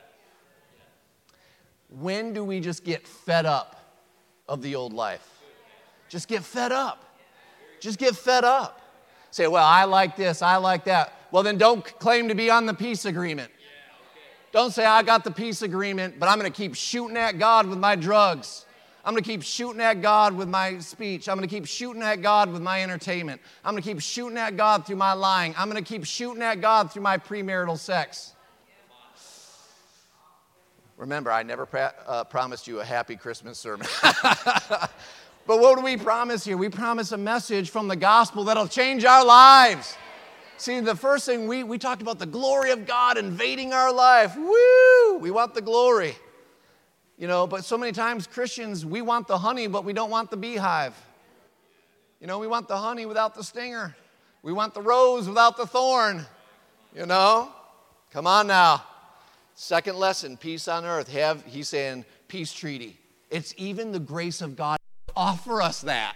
When do we just get fed up of the old life? Just get fed up. Just get fed up. Say, well, I like this, I like that. Well, then don't claim to be on the peace agreement. Don't say, I got the peace agreement, but I'm going to keep shooting at God with my drugs. I'm going to keep shooting at God with my speech. I'm going to keep shooting at God with my entertainment. I'm going to keep shooting at God through my lying. I'm going to keep shooting at God through my premarital sex. Remember, I never promised you a happy Christmas sermon. But what do we promise here? We promise a message from the gospel that'll change our lives. See, the first thing, we talked about the glory of God invading our life. Woo! We want the glory. But so many times Christians, we want the honey, but we don't want the beehive. We want the honey without the stinger. We want the rose without the thorn. Come on now. Second lesson, peace on earth. He's saying, peace treaty. It's even the grace of God to offer us that.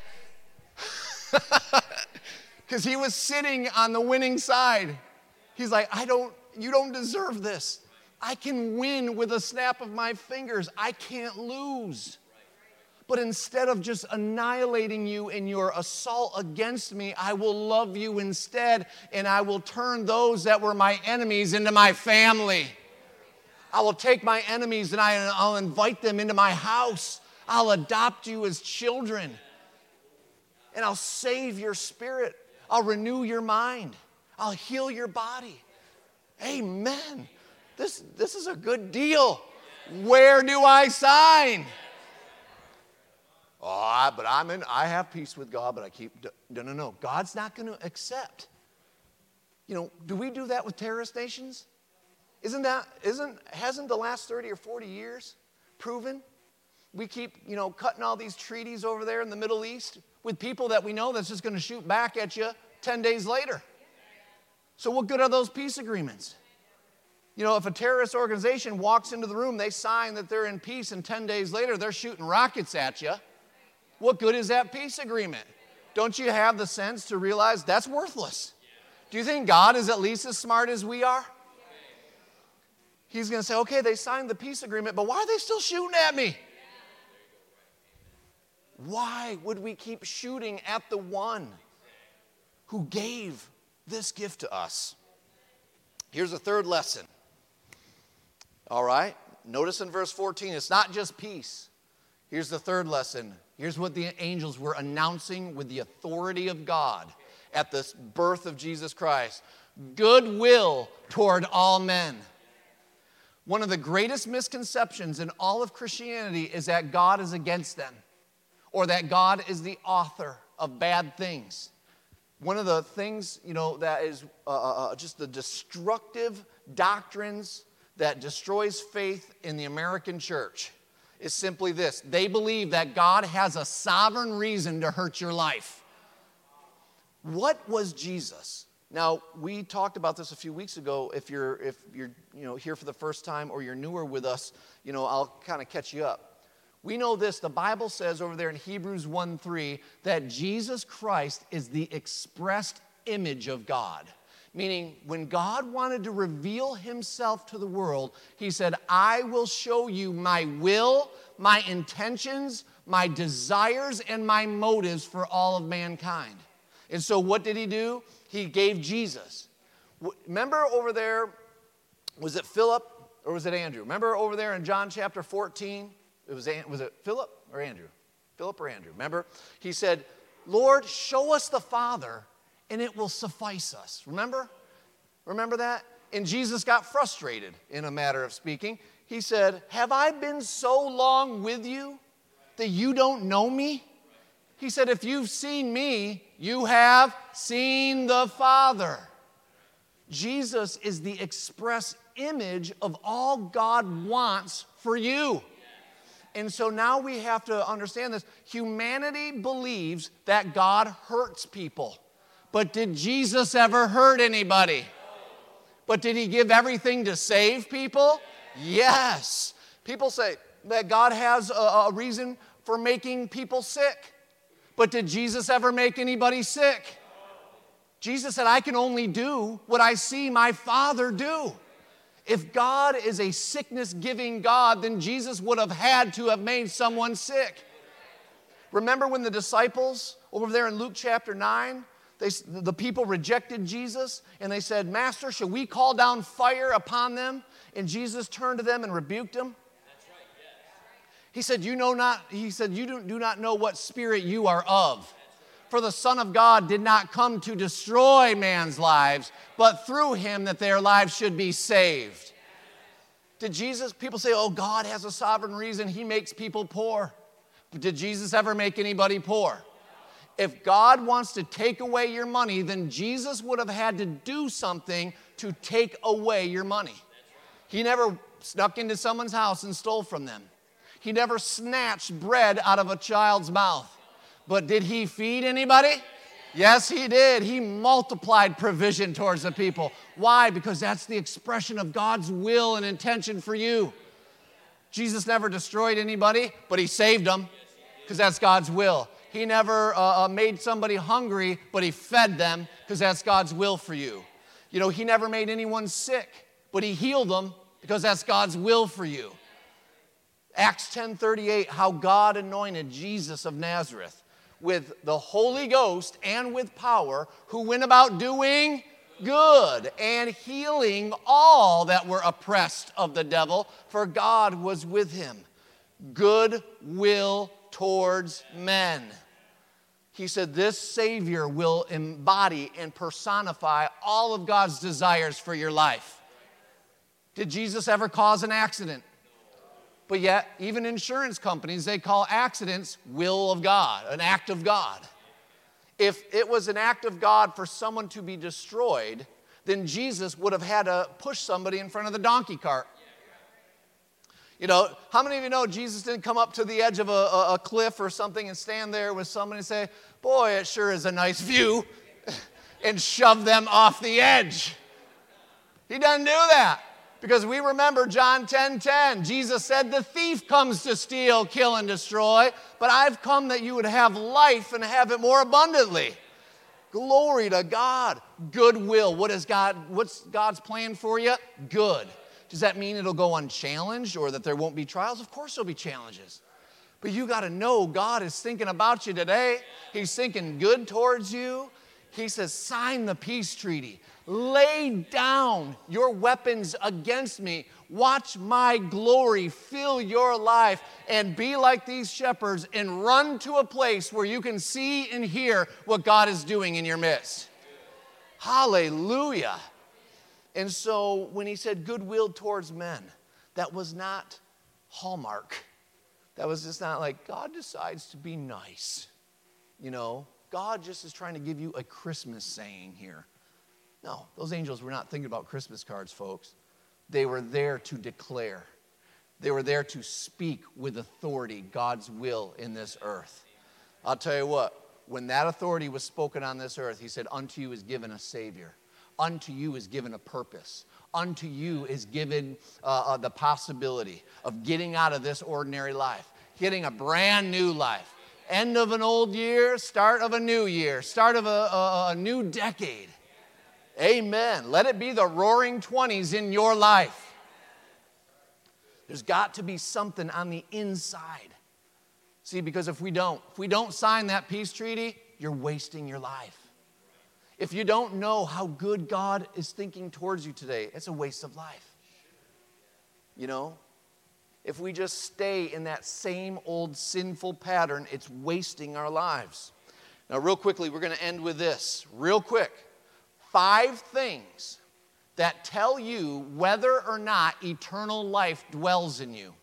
Because he was sitting on the winning side. He's like, you don't deserve this. I can win with a snap of my fingers. I can't lose. But instead of just annihilating you in your assault against me, I will love you instead, and I will turn those that were my enemies into my family. I will take my enemies and I'll invite them into my house. I'll adopt you as children. And I'll save your spirit. I'll renew your mind. I'll heal your body. Amen. This is a good deal. Where do I sign? But I have peace with God, but I keep, no. God's not going to accept. Do we do that with terrorist nations? Hasn't the last 30 or 40 years proven We keep, cutting all these treaties over there in the Middle East with people that we know that's just going to shoot back at you 10 days later. So what good are those peace agreements? If a terrorist organization walks into the room, they sign that they're in peace, and 10 days later they're shooting rockets at you. What good is that peace agreement? Don't you have the sense to realize that's worthless? Do you think God is at least as smart as we are? He's going to say, okay, they signed the peace agreement, but why are they still shooting at me? Why would we keep shooting at the one who gave this gift to us? Here's a third lesson. All right, notice in verse 14, it's not just peace. Here's the third lesson. Here's what the angels were announcing with the authority of God at the birth of Jesus Christ. Goodwill toward all men. One of the greatest misconceptions in all of Christianity is that God is against them, or that God is the author of bad things. One of the things, that is just the destructive doctrines that destroys faith in the American church is simply this. They believe that God has a sovereign reason to hurt your life. What was Jesus? Now, we talked about this a few weeks ago. If you're here for the first time or you're newer with us, I'll kind of catch you up. We know this, the Bible says over there in Hebrews 1:3 that Jesus Christ is the expressed image of God. Meaning, when God wanted to reveal himself to the world, he said, I will show you my will, my intentions, my desires, and my motives for all of mankind. And so what did he do? He gave Jesus. Remember over there, was it Philip or was it Andrew? Remember over there in John chapter 14? Was it Philip or Andrew? Philip or Andrew? Remember? He said, Lord, show us the Father, and it will suffice us. Remember? Remember that? And Jesus got frustrated, in a matter of speaking. He said, have I been so long with you that you don't know me? He said, if you've seen me, you have seen the Father. Jesus is the express image of all God wants for you. And so now we have to understand this. Humanity believes that God hurts people. But did Jesus ever hurt anybody? But did he give everything to save people? Yes. People say that God has a reason for making people sick. But did Jesus ever make anybody sick? Jesus said, I can only do what I see my Father do. If God is a sickness-giving God, then Jesus would have had to have made someone sick. Remember when the disciples, over there in Luke chapter 9, the people rejected Jesus, and they said, Master, shall we call down fire upon them? And Jesus turned to them and rebuked them. He said, you do not know what spirit you are of. For the Son of God did not come to destroy man's lives, but through him that their lives should be saved. People say, oh, God has a sovereign reason he makes people poor. But did Jesus ever make anybody poor? If God wants to take away your money, then Jesus would have had to do something to take away your money. He never snuck into someone's house and stole from them. He never snatched bread out of a child's mouth. But did he feed anybody? Yes, he did. He multiplied provision towards the people. Why? Because that's the expression of God's will and intention for you. Jesus never destroyed anybody, but he saved them because that's God's will. He never made somebody hungry, but he fed them because that's God's will for you. He never made anyone sick, but he healed them because that's God's will for you. Acts 10:38, how God anointed Jesus of Nazareth with the Holy Ghost and with power, who went about doing good and healing all that were oppressed of the devil, for God was with him. Good will towards men. He said this Savior will embody and personify all of God's desires for your life. Did Jesus ever cause an accident? But yet, even insurance companies, they call accidents will of God, an act of God. If it was an act of God for someone to be destroyed, then Jesus would have had to push somebody in front of the donkey cart. You know, how many of you know Jesus didn't come up to the edge of a cliff or something and stand there with somebody and say, boy, it sure is a nice view, and shove them off the edge? He doesn't do that. Because we remember John 10:10. Jesus said, the thief comes to steal, kill, and destroy, but I've come that you would have life and have it more abundantly. Glory to God. Goodwill. What's God's plan for you? Good. Does that mean it'll go unchallenged or that there won't be trials? Of course there'll be challenges. But you got to know God is thinking about you today. He's thinking good towards you. He says, sign the peace treaty. Lay down your weapons against me. Watch my glory fill your life and be like these shepherds and run to a place where you can see and hear what God is doing in your midst. Hallelujah. And so when he said goodwill towards men, that was not Hallmark. That was just not like God decides to be nice. You know, God just is trying to give you a Christmas saying here. No, those angels were not thinking about Christmas cards, folks. They were there to declare. They were there to speak with authority God's will in this earth. I'll tell you what, when that authority was spoken on this earth, he said, unto you is given a Savior. Unto you is given a purpose. Unto you is given the possibility of getting out of this ordinary life, getting a brand new life. End of an old year, start of a new year, start of a new decade. Amen. Let it be the roaring 20s in your life. There's got to be something on the inside. See, because if we don't sign that peace treaty, you're wasting your life. If you don't know how good God is thinking towards you today, it's a waste of life. You know? If we just stay in that same old sinful pattern, it's wasting our lives. Now, real quickly, we're going to end with this. Real quick. 5 things that tell you whether or not eternal life dwells in you.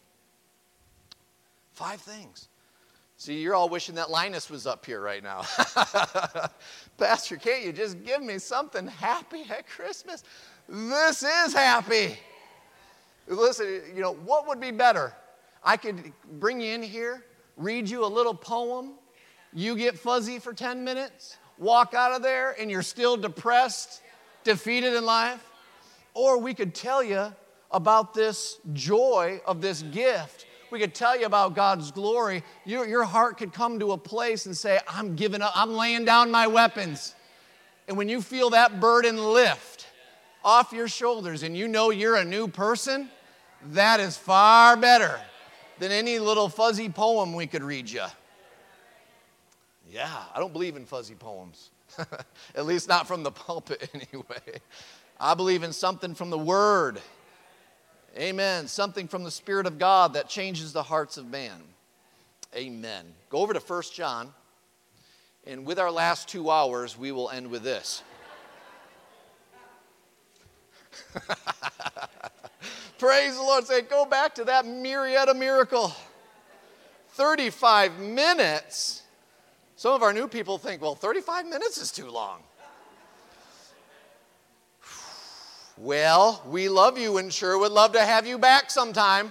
5 things. See, you're all wishing that Linus was up here right now. Pastor, can't you just give me something happy at Christmas? This is happy. Listen, you know, what would be better? I could bring you in here, read you a little poem, you get fuzzy for 10 minutes, walk out of there, and you're still depressed, defeated in life. Or we could tell you about this joy of this gift. We could tell you about God's glory. Your heart could come to a place and say, I'm giving up, I'm laying down my weapons. And when you feel that burden lift off your shoulders and you know you're a new person, that is far better than any little fuzzy poem we could read you. Yeah, I don't believe in fuzzy poems. At least not from the pulpit anyway. I believe in something from the Word. Amen. Something from the Spirit of God that changes the hearts of man. Amen. Go over to 1 John. And with our last 2 hours, we will end with this. Praise the Lord. Say, go back to that Marietta miracle. 35 minutes. Some of our new people think, well, 35 minutes is too long. Well, we love you and sure would love to have you back sometime.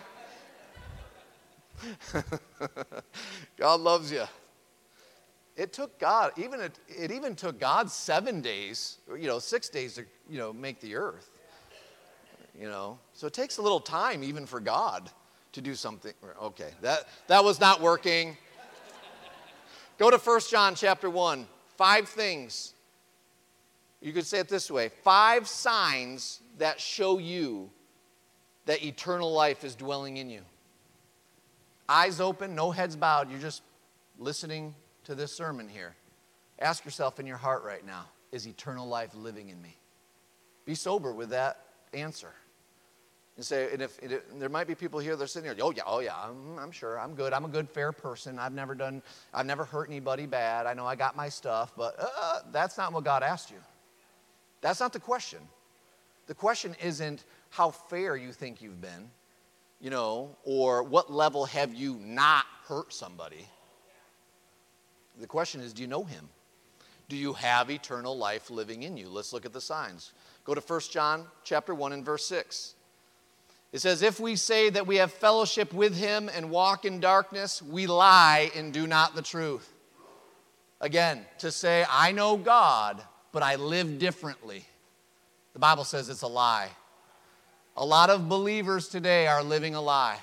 God loves you. It took God, it even took God 7 days, 6 days to, make the earth. So it takes a little time even for God to do something. Okay, that was not working. Go to 1 John chapter 1. 5 things. You could say it this way. 5 signs that show you that eternal life is dwelling in you. Eyes open, no heads bowed. You're just listening to this sermon here. Ask yourself in your heart right now, is eternal life living in me? Be sober with that answer. And say, and if there might be people here that are sitting there, oh yeah, I'm sure, I'm good. I'm a good, fair person. I've never hurt anybody bad. I know I got my stuff, but that's not what God asked you. That's not the question. The question isn't how fair you think you've been, or what level have you not hurt somebody. The question is, do you know him? Do you have eternal life living in you? Let's look at the signs. Go to 1 John chapter 1 and verse 6. It says, if we say that we have fellowship with him and walk in darkness, we lie and do not the truth. Again, to say, I know God, but I live differently. The Bible says it's a lie. A lot of believers today are living a lie.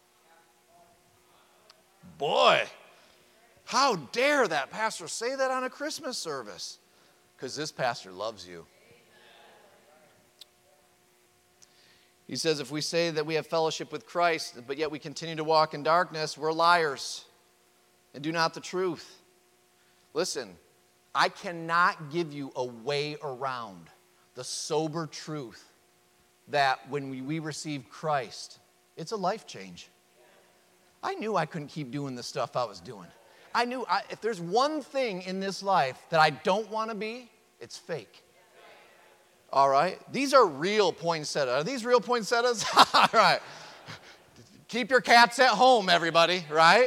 Boy, how dare that pastor say that on a Christmas service? Because this pastor loves you. He says, if we say that we have fellowship with Christ, but yet we continue to walk in darkness, we're liars and do not the truth. Listen, I cannot give you a way around the sober truth that when we receive Christ, it's a life change. I knew I couldn't keep doing the stuff I was doing. I knew if there's one thing in this life that I don't want to be, it's fake. All right? These are real poinsettias. Are these real poinsettias? All right. Keep your cats at home, everybody, right?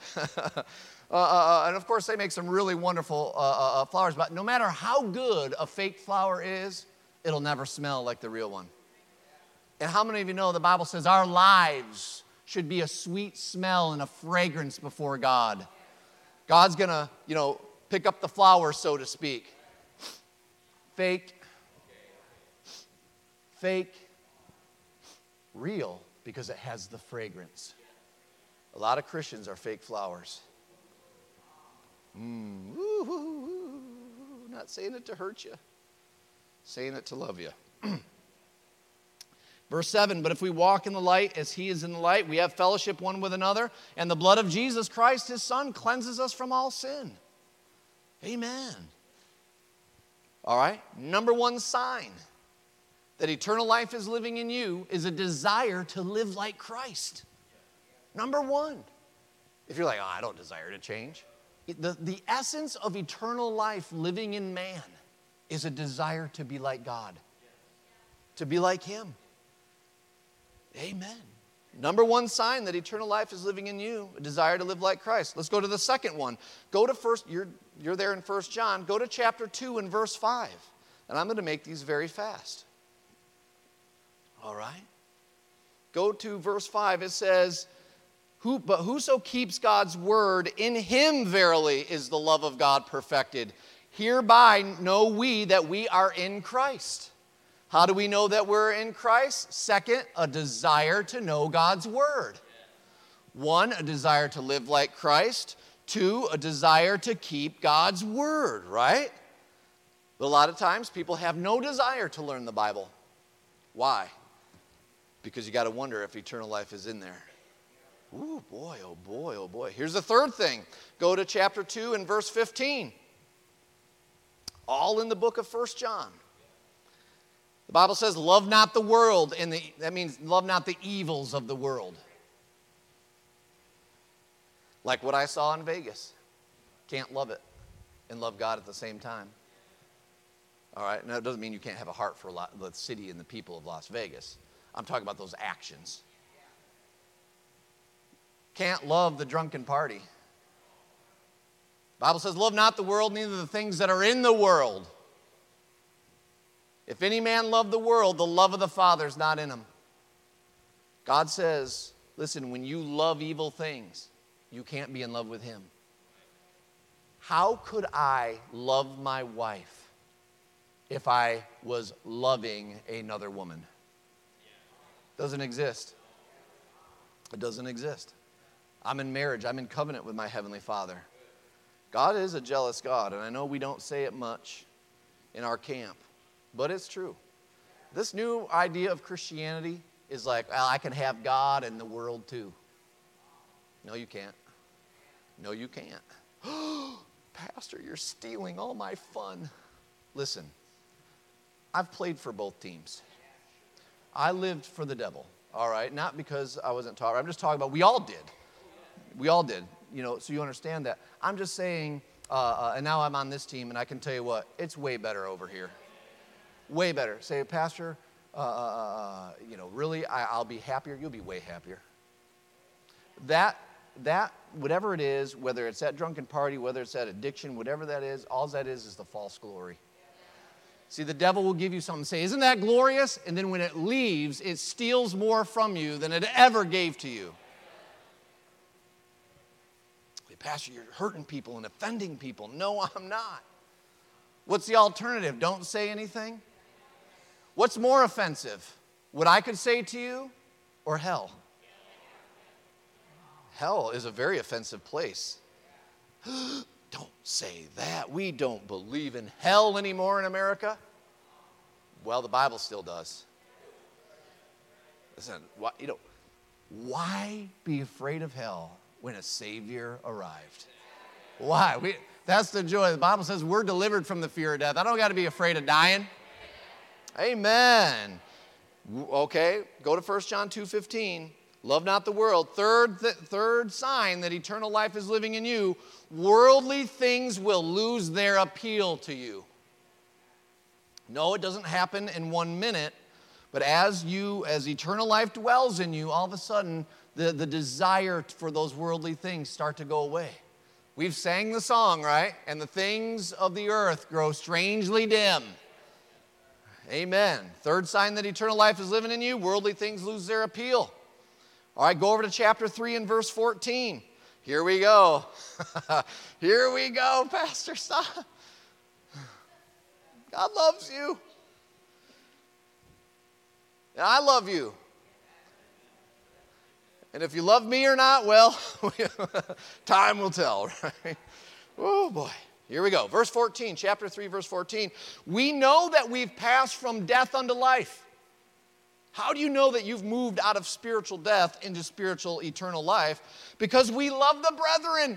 And of course, they make some really wonderful flowers. But no matter how good a fake flower is, it'll never smell like the real one. And how many of you know the Bible says our lives should be a sweet smell and a fragrance before God? God's going to, pick up the flowers, so to speak. Fake, real, because it has the fragrance. A lot of Christians are fake flowers. Not saying it to hurt you, saying it to love you. Verse 7, but if we walk in the light as he is in the light, we have fellowship one with another, and the blood of Jesus Christ, his son, cleanses us from all sin. Amen. All right, number one sign that eternal life is living in you is a desire to live like Christ. Number one. If you're like, I don't desire to change. The essence of eternal life living in man is a desire to be like God, to be like him. Amen. Number one sign that eternal life is living in you, a desire to live like Christ. Let's go to the second one. Go to you're there in 1 John. Go to chapter 2 and verse 5. And I'm going to make these very fast. All right? Go to verse 5. It says, but whoso keeps God's word, in him verily is the love of God perfected. Hereby know we that we are in Christ. How do we know that we're in Christ? Second, a desire to know God's word. One, a desire to live like Christ. Two, a desire to keep God's word, right? But a lot of times people have no desire to learn the Bible. Why? Because you got to wonder if eternal life is in there. Ooh, boy, oh boy, oh boy. Here's the third thing. Go to chapter 2 and verse 15. All in the book of 1 John. The Bible says, love not the world, and that means love not the evils of the world. Like what I saw in Vegas. Can't love it and love God at the same time. All right, now it doesn't mean you can't have a heart for the city and the people of Las Vegas. I'm talking about those actions. Can't love the drunken party. The Bible says, love not the world, neither the things that are in the world. If any man love the world, the love of the Father is not in him. God says, listen, when you love evil things, you can't be in love with him. How could I love my wife if I was loving another woman? Doesn't exist. It doesn't exist. I'm in marriage. I'm in covenant with my Heavenly Father. God is a jealous God, and I know we don't say it much in our camp, but it's true. This new idea of Christianity is like, well, I can have God and the world too. No, you can't. No, you can't. Pastor, you're stealing all my fun. Listen, I've played for both teams. I lived for the devil, all right? Not because I wasn't taught. I'm just talking about we all did. We all did, so you understand that. I'm just saying, and now I'm on this team, and I can tell you what, it's way better over here. Way better. Say, Pastor, really, I'll be happier. You'll be way happier. That, whatever it is, whether it's that drunken party, whether it's that addiction, whatever that is, all that is the false glory. See, the devil will give you something, say, isn't that glorious? And then when it leaves, it steals more from you than it ever gave to you. Hey, Pastor, you're hurting people and offending people. No, I'm not. What's the alternative? Don't say anything? What's more offensive? What I could say to you or hell? Hell is a very offensive place. Don't say that. We don't believe in hell anymore in America. Well, the Bible still does. Listen, why be afraid of hell when a Savior arrived? Why? That's the joy. The Bible says we're delivered from the fear of death. I don't got to be afraid of dying. Amen. Okay, go to 1 John 2:15. Love not the world. Third sign that eternal life is living in you. Worldly things will lose their appeal to you. No, it doesn't happen in 1 minute. But as eternal life dwells in you, all of a sudden, the desire for those worldly things start to go away. We've sang the song, right? And the things of the earth grow strangely dim. Amen. Third sign that eternal life is living in you, worldly things lose their appeal. All right, go over to chapter 3 and verse 14. Here we go. Here we go, Pastor Son. God loves you. And I love you. And if you love me or not, well, time will tell, right? Oh, boy. Here we go. Verse 14, chapter 3, verse 14. We know that we've passed from death unto life. How do you know that you've moved out of spiritual death into spiritual eternal life? Because we love the brethren.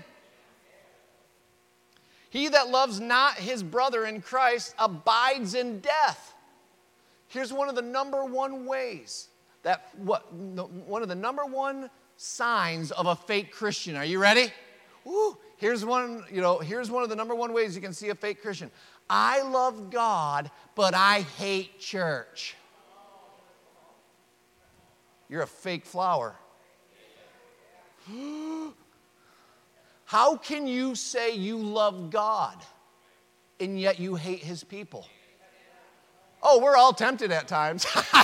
He that loves not his brother in Christ abides in death. Here's one of the number one ways one of the number one signs of a fake Christian. Are you ready? Woo. Here's one of the number one ways you can see a fake Christian. I love God, but I hate church. You're a fake flower. How can you say you love God and yet you hate his people? Oh, we're all tempted at times.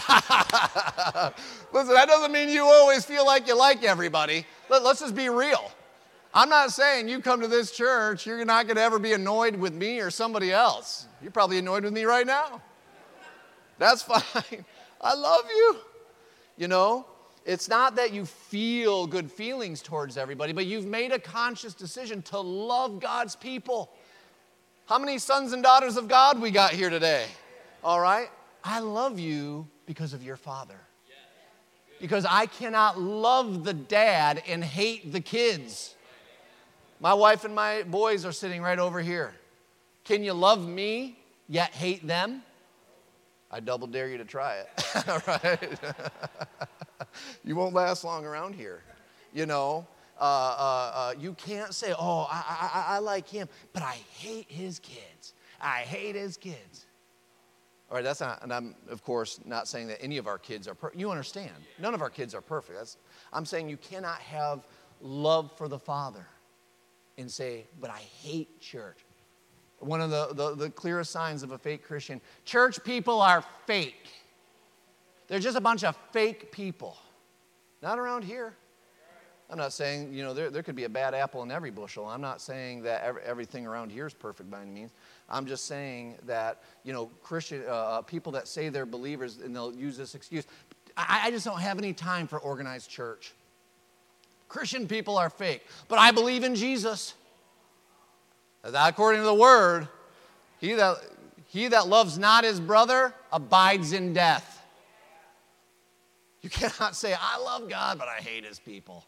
Listen, that doesn't mean you always feel like you like everybody. Let's just be real. I'm not saying you come to this church, you're not going to ever be annoyed with me or somebody else. You're probably annoyed with me right now. That's fine. I love you. You know, it's not that you feel good feelings towards everybody, but you've made a conscious decision to love God's people. How many sons and daughters of God we got here today? All right? I love you because of your father. Because I cannot love the dad and hate the kids. My wife and my boys are sitting right over here. Can you love me yet hate them? I double dare you to try it. All right? You won't last long around here. You know, you can't say, oh, I like him, but I hate his kids. I hate his kids. All right, that's not, and I'm, of course, not saying that any of our kids are perfect. You understand. None of our kids are perfect. I'm saying you cannot have love for the Father and say, but I hate church. One of the clearest signs of a fake Christian, church people are fake. They're just a bunch of fake people. Not around here. I'm not saying, there could be a bad apple in every bushel. I'm not saying that everything around here is perfect by any means. I'm just saying that, Christian people that say they're believers and they'll use this excuse. I just don't have any time for organized church. Christian people are fake, but I believe in Jesus. According to the word, he that loves not his brother abides in death. You cannot say, I love God, but I hate his people.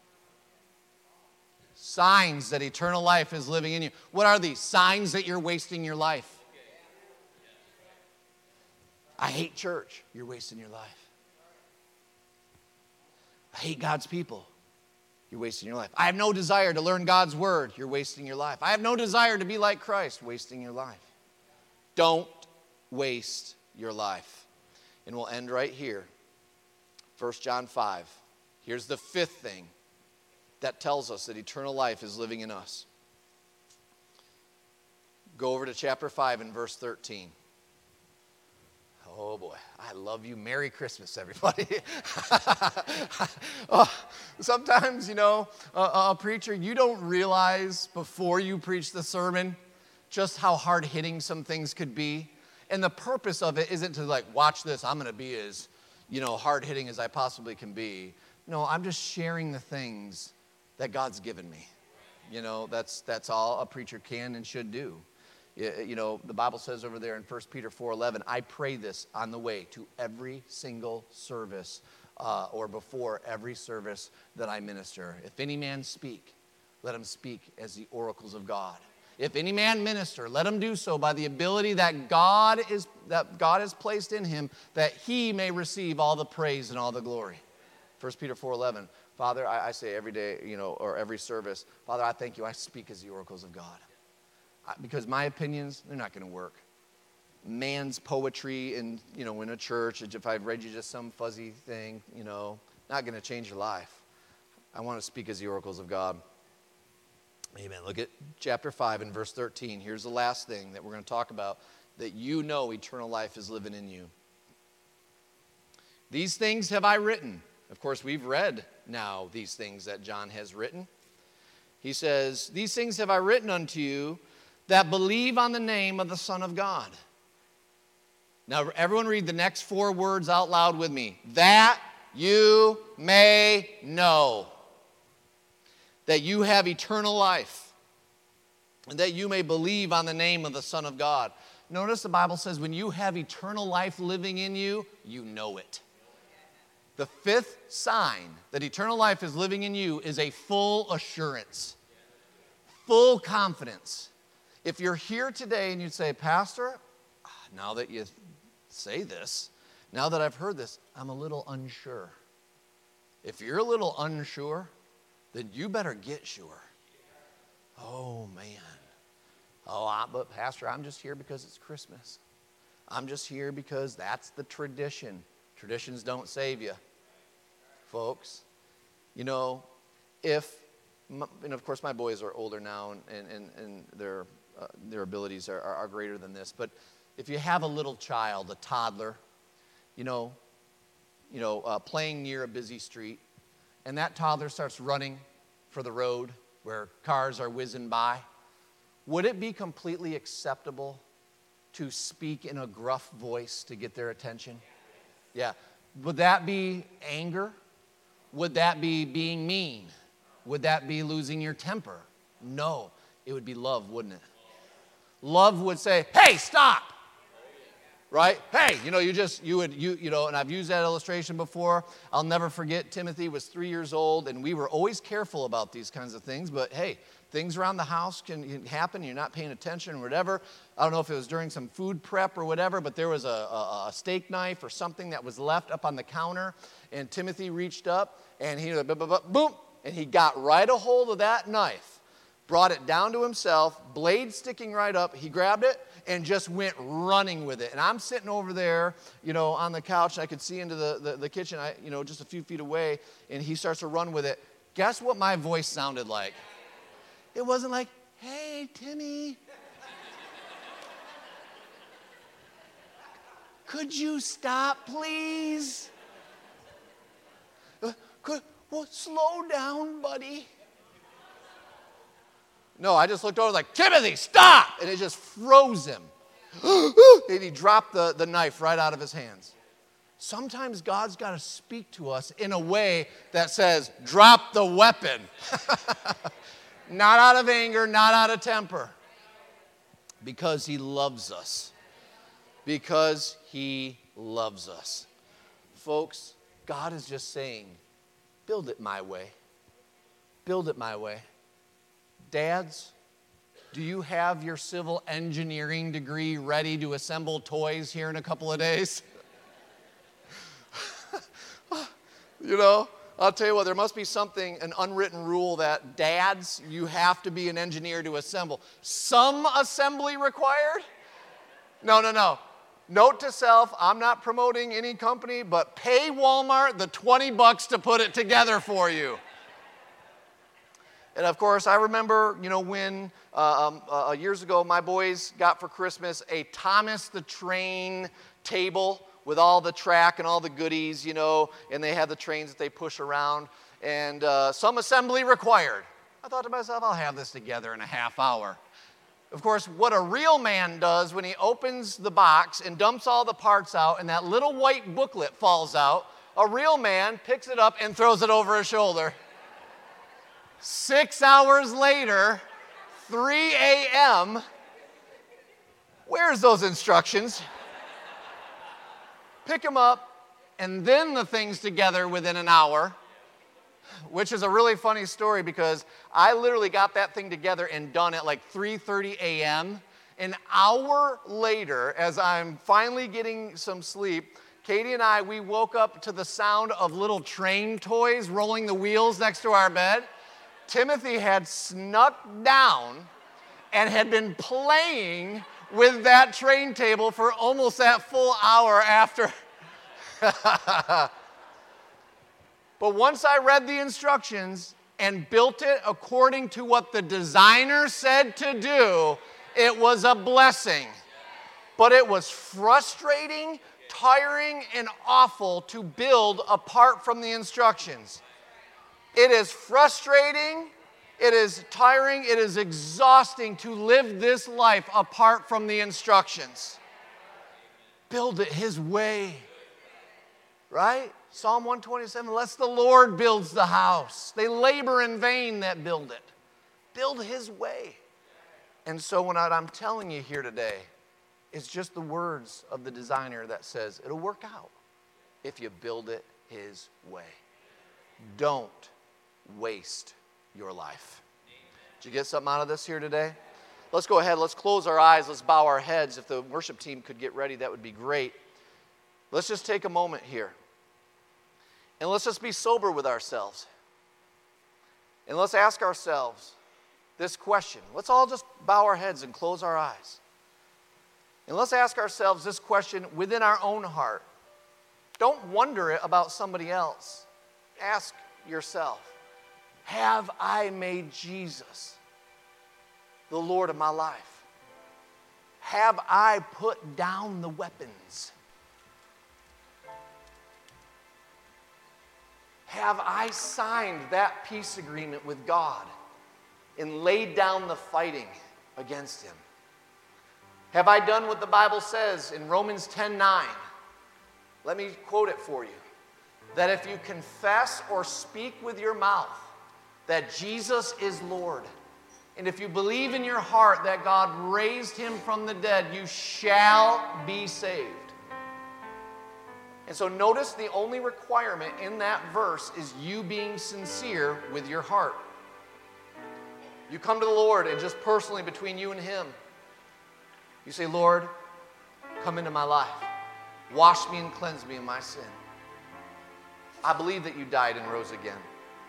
Signs that eternal life is living in you. What are these? Signs that you're wasting your life. I hate church. You're wasting your life. I hate God's people. You're wasting your life. I have no desire to learn God's word. You're wasting your life. I have no desire to be like Christ. Wasting your life. Don't waste your life. And we'll end right here. 1 John 5. Here's the fifth thing that tells us that eternal life is living in us. Go over to chapter 5 and verse 13. Oh boy, I love you. Merry Christmas, everybody. Oh, sometimes, a preacher, you don't realize before you preach the sermon just how hard-hitting some things could be. And the purpose of it isn't to watch this, I'm going to be as, hard-hitting as I possibly can be. No, I'm just sharing the things that God's given me. That's all a preacher can and should do. The Bible says over there in 1 Peter 4:11, I pray this on the way to every single service or before every service that I minister. If any man speak, let him speak as the oracles of God. If any man minister, let him do so by the ability that God has placed in him, that he may receive all the praise and all the glory. 1 Peter 4:11, Father, I say every day, or every service, Father, I thank you, I speak as the oracles of God. Because my opinions, they're not going to work. Man's poetry in a church, if I've read you just some fuzzy thing, not going to change your life. I want to speak as the oracles of God. Amen. Look at chapter 5 and verse 13. Here's the last thing that we're going to talk about, that eternal life is living in you. These things have I written. Of course, we've read now these things that John has written. He says, these things have I written unto you that believe on the name of the Son of God. Now, everyone read the next 4 words out loud with me. That you may know that you have eternal life, and that you may believe on the name of the Son of God. Notice the Bible says when you have eternal life living in you, you know it. The 5th sign that eternal life is living in you is a full assurance, full confidence. If you're here today and you say, Pastor, now that you say this, now that I've heard this, I'm a little unsure. If you're a little unsure, then you better get sure. Oh, man. But Pastor, I'm just here because it's Christmas. I'm just here because that's the tradition. Traditions don't save you, folks. And of course my boys are older now and their abilities are greater than this. But if you have a little child, a toddler, playing near a busy street, and that toddler starts running for the road where cars are whizzing by, would it be completely acceptable to speak in a gruff voice to get their attention? Yeah. Would that be anger? Would that be being mean? Would that be losing your temper? No. It would be love, wouldn't it? Love would say, hey, stop! Right? Hey, and I've used that illustration before. I'll never forget, Timothy was 3 years old, and we were always careful about these kinds of things, but hey, things around the house can happen, you're not paying attention or whatever. I don't know if it was during some food prep or whatever, but there was a steak knife or something that was left up on the counter, and Timothy reached up, and he boom, and he got right a hold of that knife, brought it down to himself, blade sticking right up, he grabbed it, and just went running with it. And I'm sitting over there, on the couch, and I could see into the kitchen, just a few feet away, and he starts to run with it. Guess what my voice sounded like? It wasn't like, hey, Timmy, could you stop, please? Slow down, buddy. No, I just looked over like, Timothy, stop! And it just froze him. And he dropped the knife right out of his hands. Sometimes God's got to speak to us in a way that says, drop the weapon. Not out of anger, not out of temper. Because he loves us. Because he loves us. Folks, God is just saying, build it my way. Build it my way. Dads, do you have your civil engineering degree ready to assemble toys here in a couple of days? I'll tell you what, there must be an unwritten rule that dads, you have to be an engineer to assemble. Some assembly required? No. Note to self, I'm not promoting any company, but pay Walmart the $20 to put it together for you. And of course, I remember, when years ago my boys got for Christmas a Thomas the Train table with all the track and all the goodies, and they have the trains that they push around, and some assembly required. I thought to myself, I'll have this together in a half hour. Of course, what a real man does when he opens the box and dumps all the parts out and that little white booklet falls out, a real man picks it up and throws it over his shoulder. 6 hours later, 3 a.m., where's those instructions? Pick them up, and then the thing's together within an hour, which is a really funny story because I literally got that thing together and done at like 3:30 a.m. An hour later, as I'm finally getting some sleep, Katie and I, we woke up to the sound of little train toys rolling the wheels next to our bed. Timothy had snuck down and had been playing with that train table for almost that full hour after. But once I read the instructions and built it according to what the designer said to do, it was a blessing. But it was frustrating, tiring, and awful to build apart from the instructions. It is frustrating, it is tiring, it is exhausting to live this life apart from the instructions. Build it His way, right? Psalm 127, unless the Lord builds the house, they labor in vain that build it. Build His way. And so what I'm telling you here today is just the words of the designer that says it'll work out if you build it His way. Don't waste your life. Did you get something out of this here today? Let's go ahead. Let's close our eyes. Let's bow our heads. If the worship team could get ready, that would be great. Let's just take a moment here. And let's just be sober with ourselves. And let's ask ourselves this question. Let's all just bow our heads and close our eyes. And let's ask ourselves this question within our own heart. Don't wonder it about somebody else. Ask yourself, have I made Jesus the Lord of my life? Have I put down the weapons? Have I signed that peace agreement with God and laid down the fighting against Him? Have I done what the Bible says in Romans 10:9? Let me quote it for you. That if you confess or speak with your mouth that Jesus is Lord, and if you believe in your heart that God raised Him from the dead, you shall be saved. And so notice the only requirement in that verse is you being sincere with your heart. You come to the Lord and just personally between you and Him, you say, Lord, come into my life. Wash me and cleanse me of my sin. I believe that you died and rose again.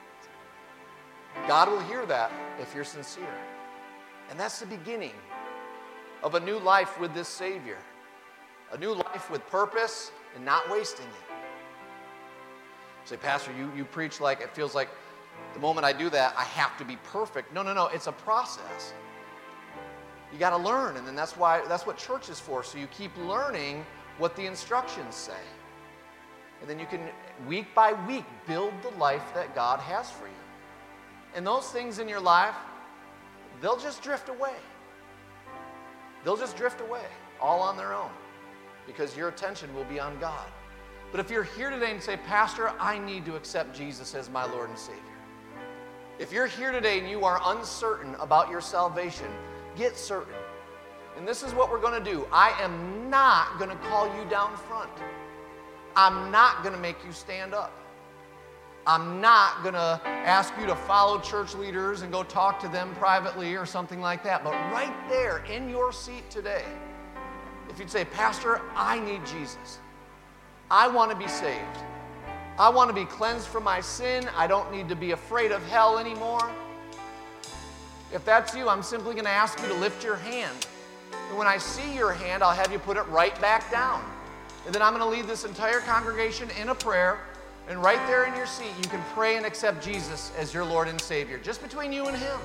God will hear that if you're sincere. And that's the beginning of a new life with this Savior. A new life with purpose and not wasting it. You say, Pastor, you preach like it feels like the moment I do that, I have to be perfect. No. It's a process. You got to learn, and then that's what church is for. So you keep learning what the instructions say. And then you can, week by week, build the life that God has for you. And those things in your life, they'll just drift away. They'll just drift away, all on their own, because your attention will be on God. But if you're here today and say, Pastor, I need to accept Jesus as my Lord and Savior. If you're here today and you are uncertain about your salvation, get certain. And this is what we're going to do. I am not going to call you down front. I'm not going to make you stand up. I'm not going to ask you to follow church leaders and go talk to them privately or something like that. But right there in your seat today, if you'd say, Pastor, I need Jesus. I want to be saved. I want to be cleansed from my sin. I don't need to be afraid of hell anymore. If that's you, I'm simply going to ask you to lift your hand. And when I see your hand, I'll have you put it right back down. And then I'm going to lead this entire congregation in a prayer. And right there in your seat, you can pray and accept Jesus as your Lord and Savior, just between you and Him.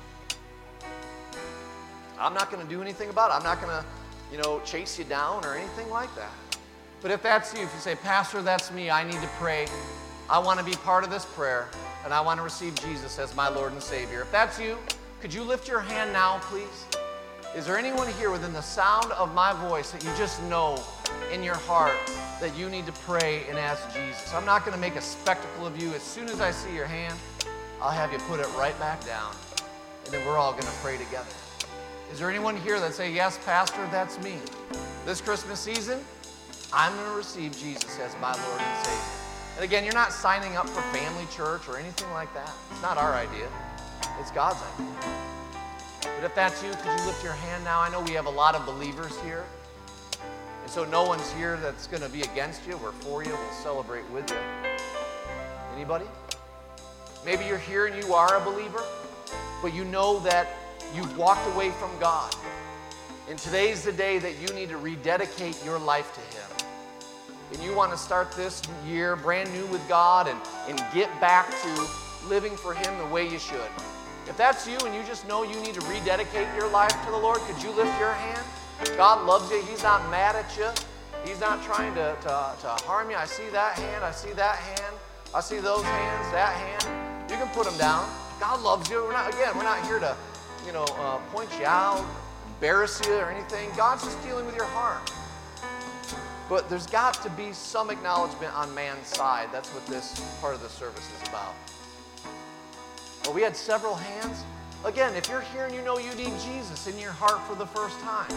I'm not going to do anything about it. I'm not going to, chase you down or anything like that. But if that's you, if you say, Pastor, that's me, I need to pray. I want to be part of this prayer, and I want to receive Jesus as my Lord and Savior. If that's you, could you lift your hand now, please? Is there anyone here within the sound of my voice that you just know in your heart that you need to pray and ask Jesus? I'm not going to make a spectacle of you. As soon as I see your hand, I'll have you put it right back down, and then we're all going to pray together. Is there anyone here that say, yes, Pastor, that's me? This Christmas season, I'm going to receive Jesus as my Lord and Savior. And again, you're not signing up for family church or anything like that. It's not our idea. It's God's idea. But if that's you, could you lift your hand now? I know we have a lot of believers here. And so no one's here that's going to be against you. We're for you. We'll celebrate with you. Anybody? Maybe you're here and you are a believer, but you know that you've walked away from God. And today's the day that you need to rededicate your life to Him. And you want to start this year brand new with God and get back to living for Him the way you should. If that's you and you just know you need to rededicate your life to the Lord, could you lift your hand? God loves you. He's not mad at you. He's not trying to harm you. I see that hand. I see that hand. I see those hands, that hand. You can put them down. God loves you. We're not here to, point you out, embarrass you or anything. God's just dealing with your heart. But there's got to be some acknowledgement on man's side. That's what this part of the service is about. Well, we had several hands. Again, if you're here and you know you need Jesus in your heart for the first time,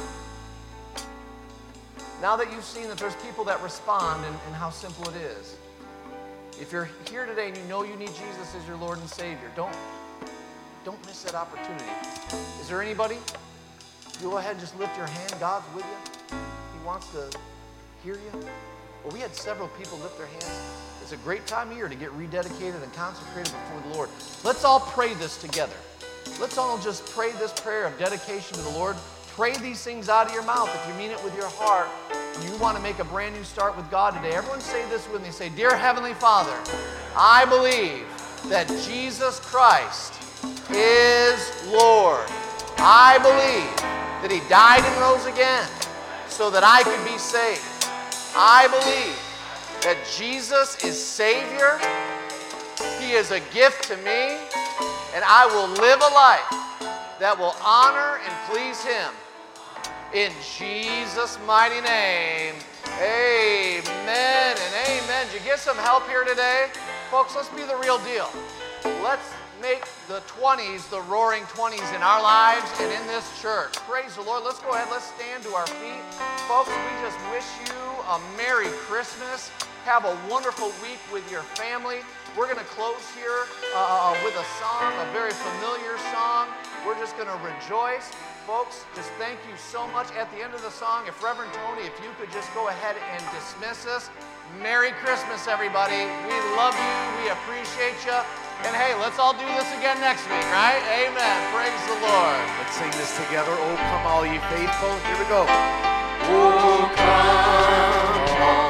now that you've seen that there's people that respond and how simple it is, if you're here today and you know you need Jesus as your Lord and Savior, don't miss that opportunity. Is there anybody? Go ahead and just lift your hand. God's with you. He wants to hear you. Well, we had several people lift their hands. It's a great time of year to get rededicated and consecrated before the Lord. Let's all pray this together. Let's all just pray this prayer of dedication to the Lord. Pray these things out of your mouth if you mean it with your heart. You want to make a brand new start with God today. Everyone say this with me. Say, Dear Heavenly Father, I believe that Jesus Christ is Lord. I believe that He died and rose again so that I could be saved. I believe that Jesus is Savior. He is a gift to me, and I will live a life that will honor and please Him. In Jesus' mighty name, amen and amen. Did you get some help here today? Folks, let's be the real deal. Let's make the 20s the roaring 20s in our lives and in this church. Praise the Lord. Let's go ahead. Let's stand to our feet. Folks, we just wish you a Merry Christmas. Have a wonderful week with your family. We're going to close here with a song, a very familiar song. We're just going to rejoice. Folks, just thank you so much. At the end of the song, if Reverend Tony, if you could just go ahead and dismiss us. Merry Christmas, everybody. We love you. We appreciate you. And hey, let's all do this again next week, right? Amen. Praise the Lord. Let's sing this together. Oh, come all ye faithful. Here we go. Oh, come all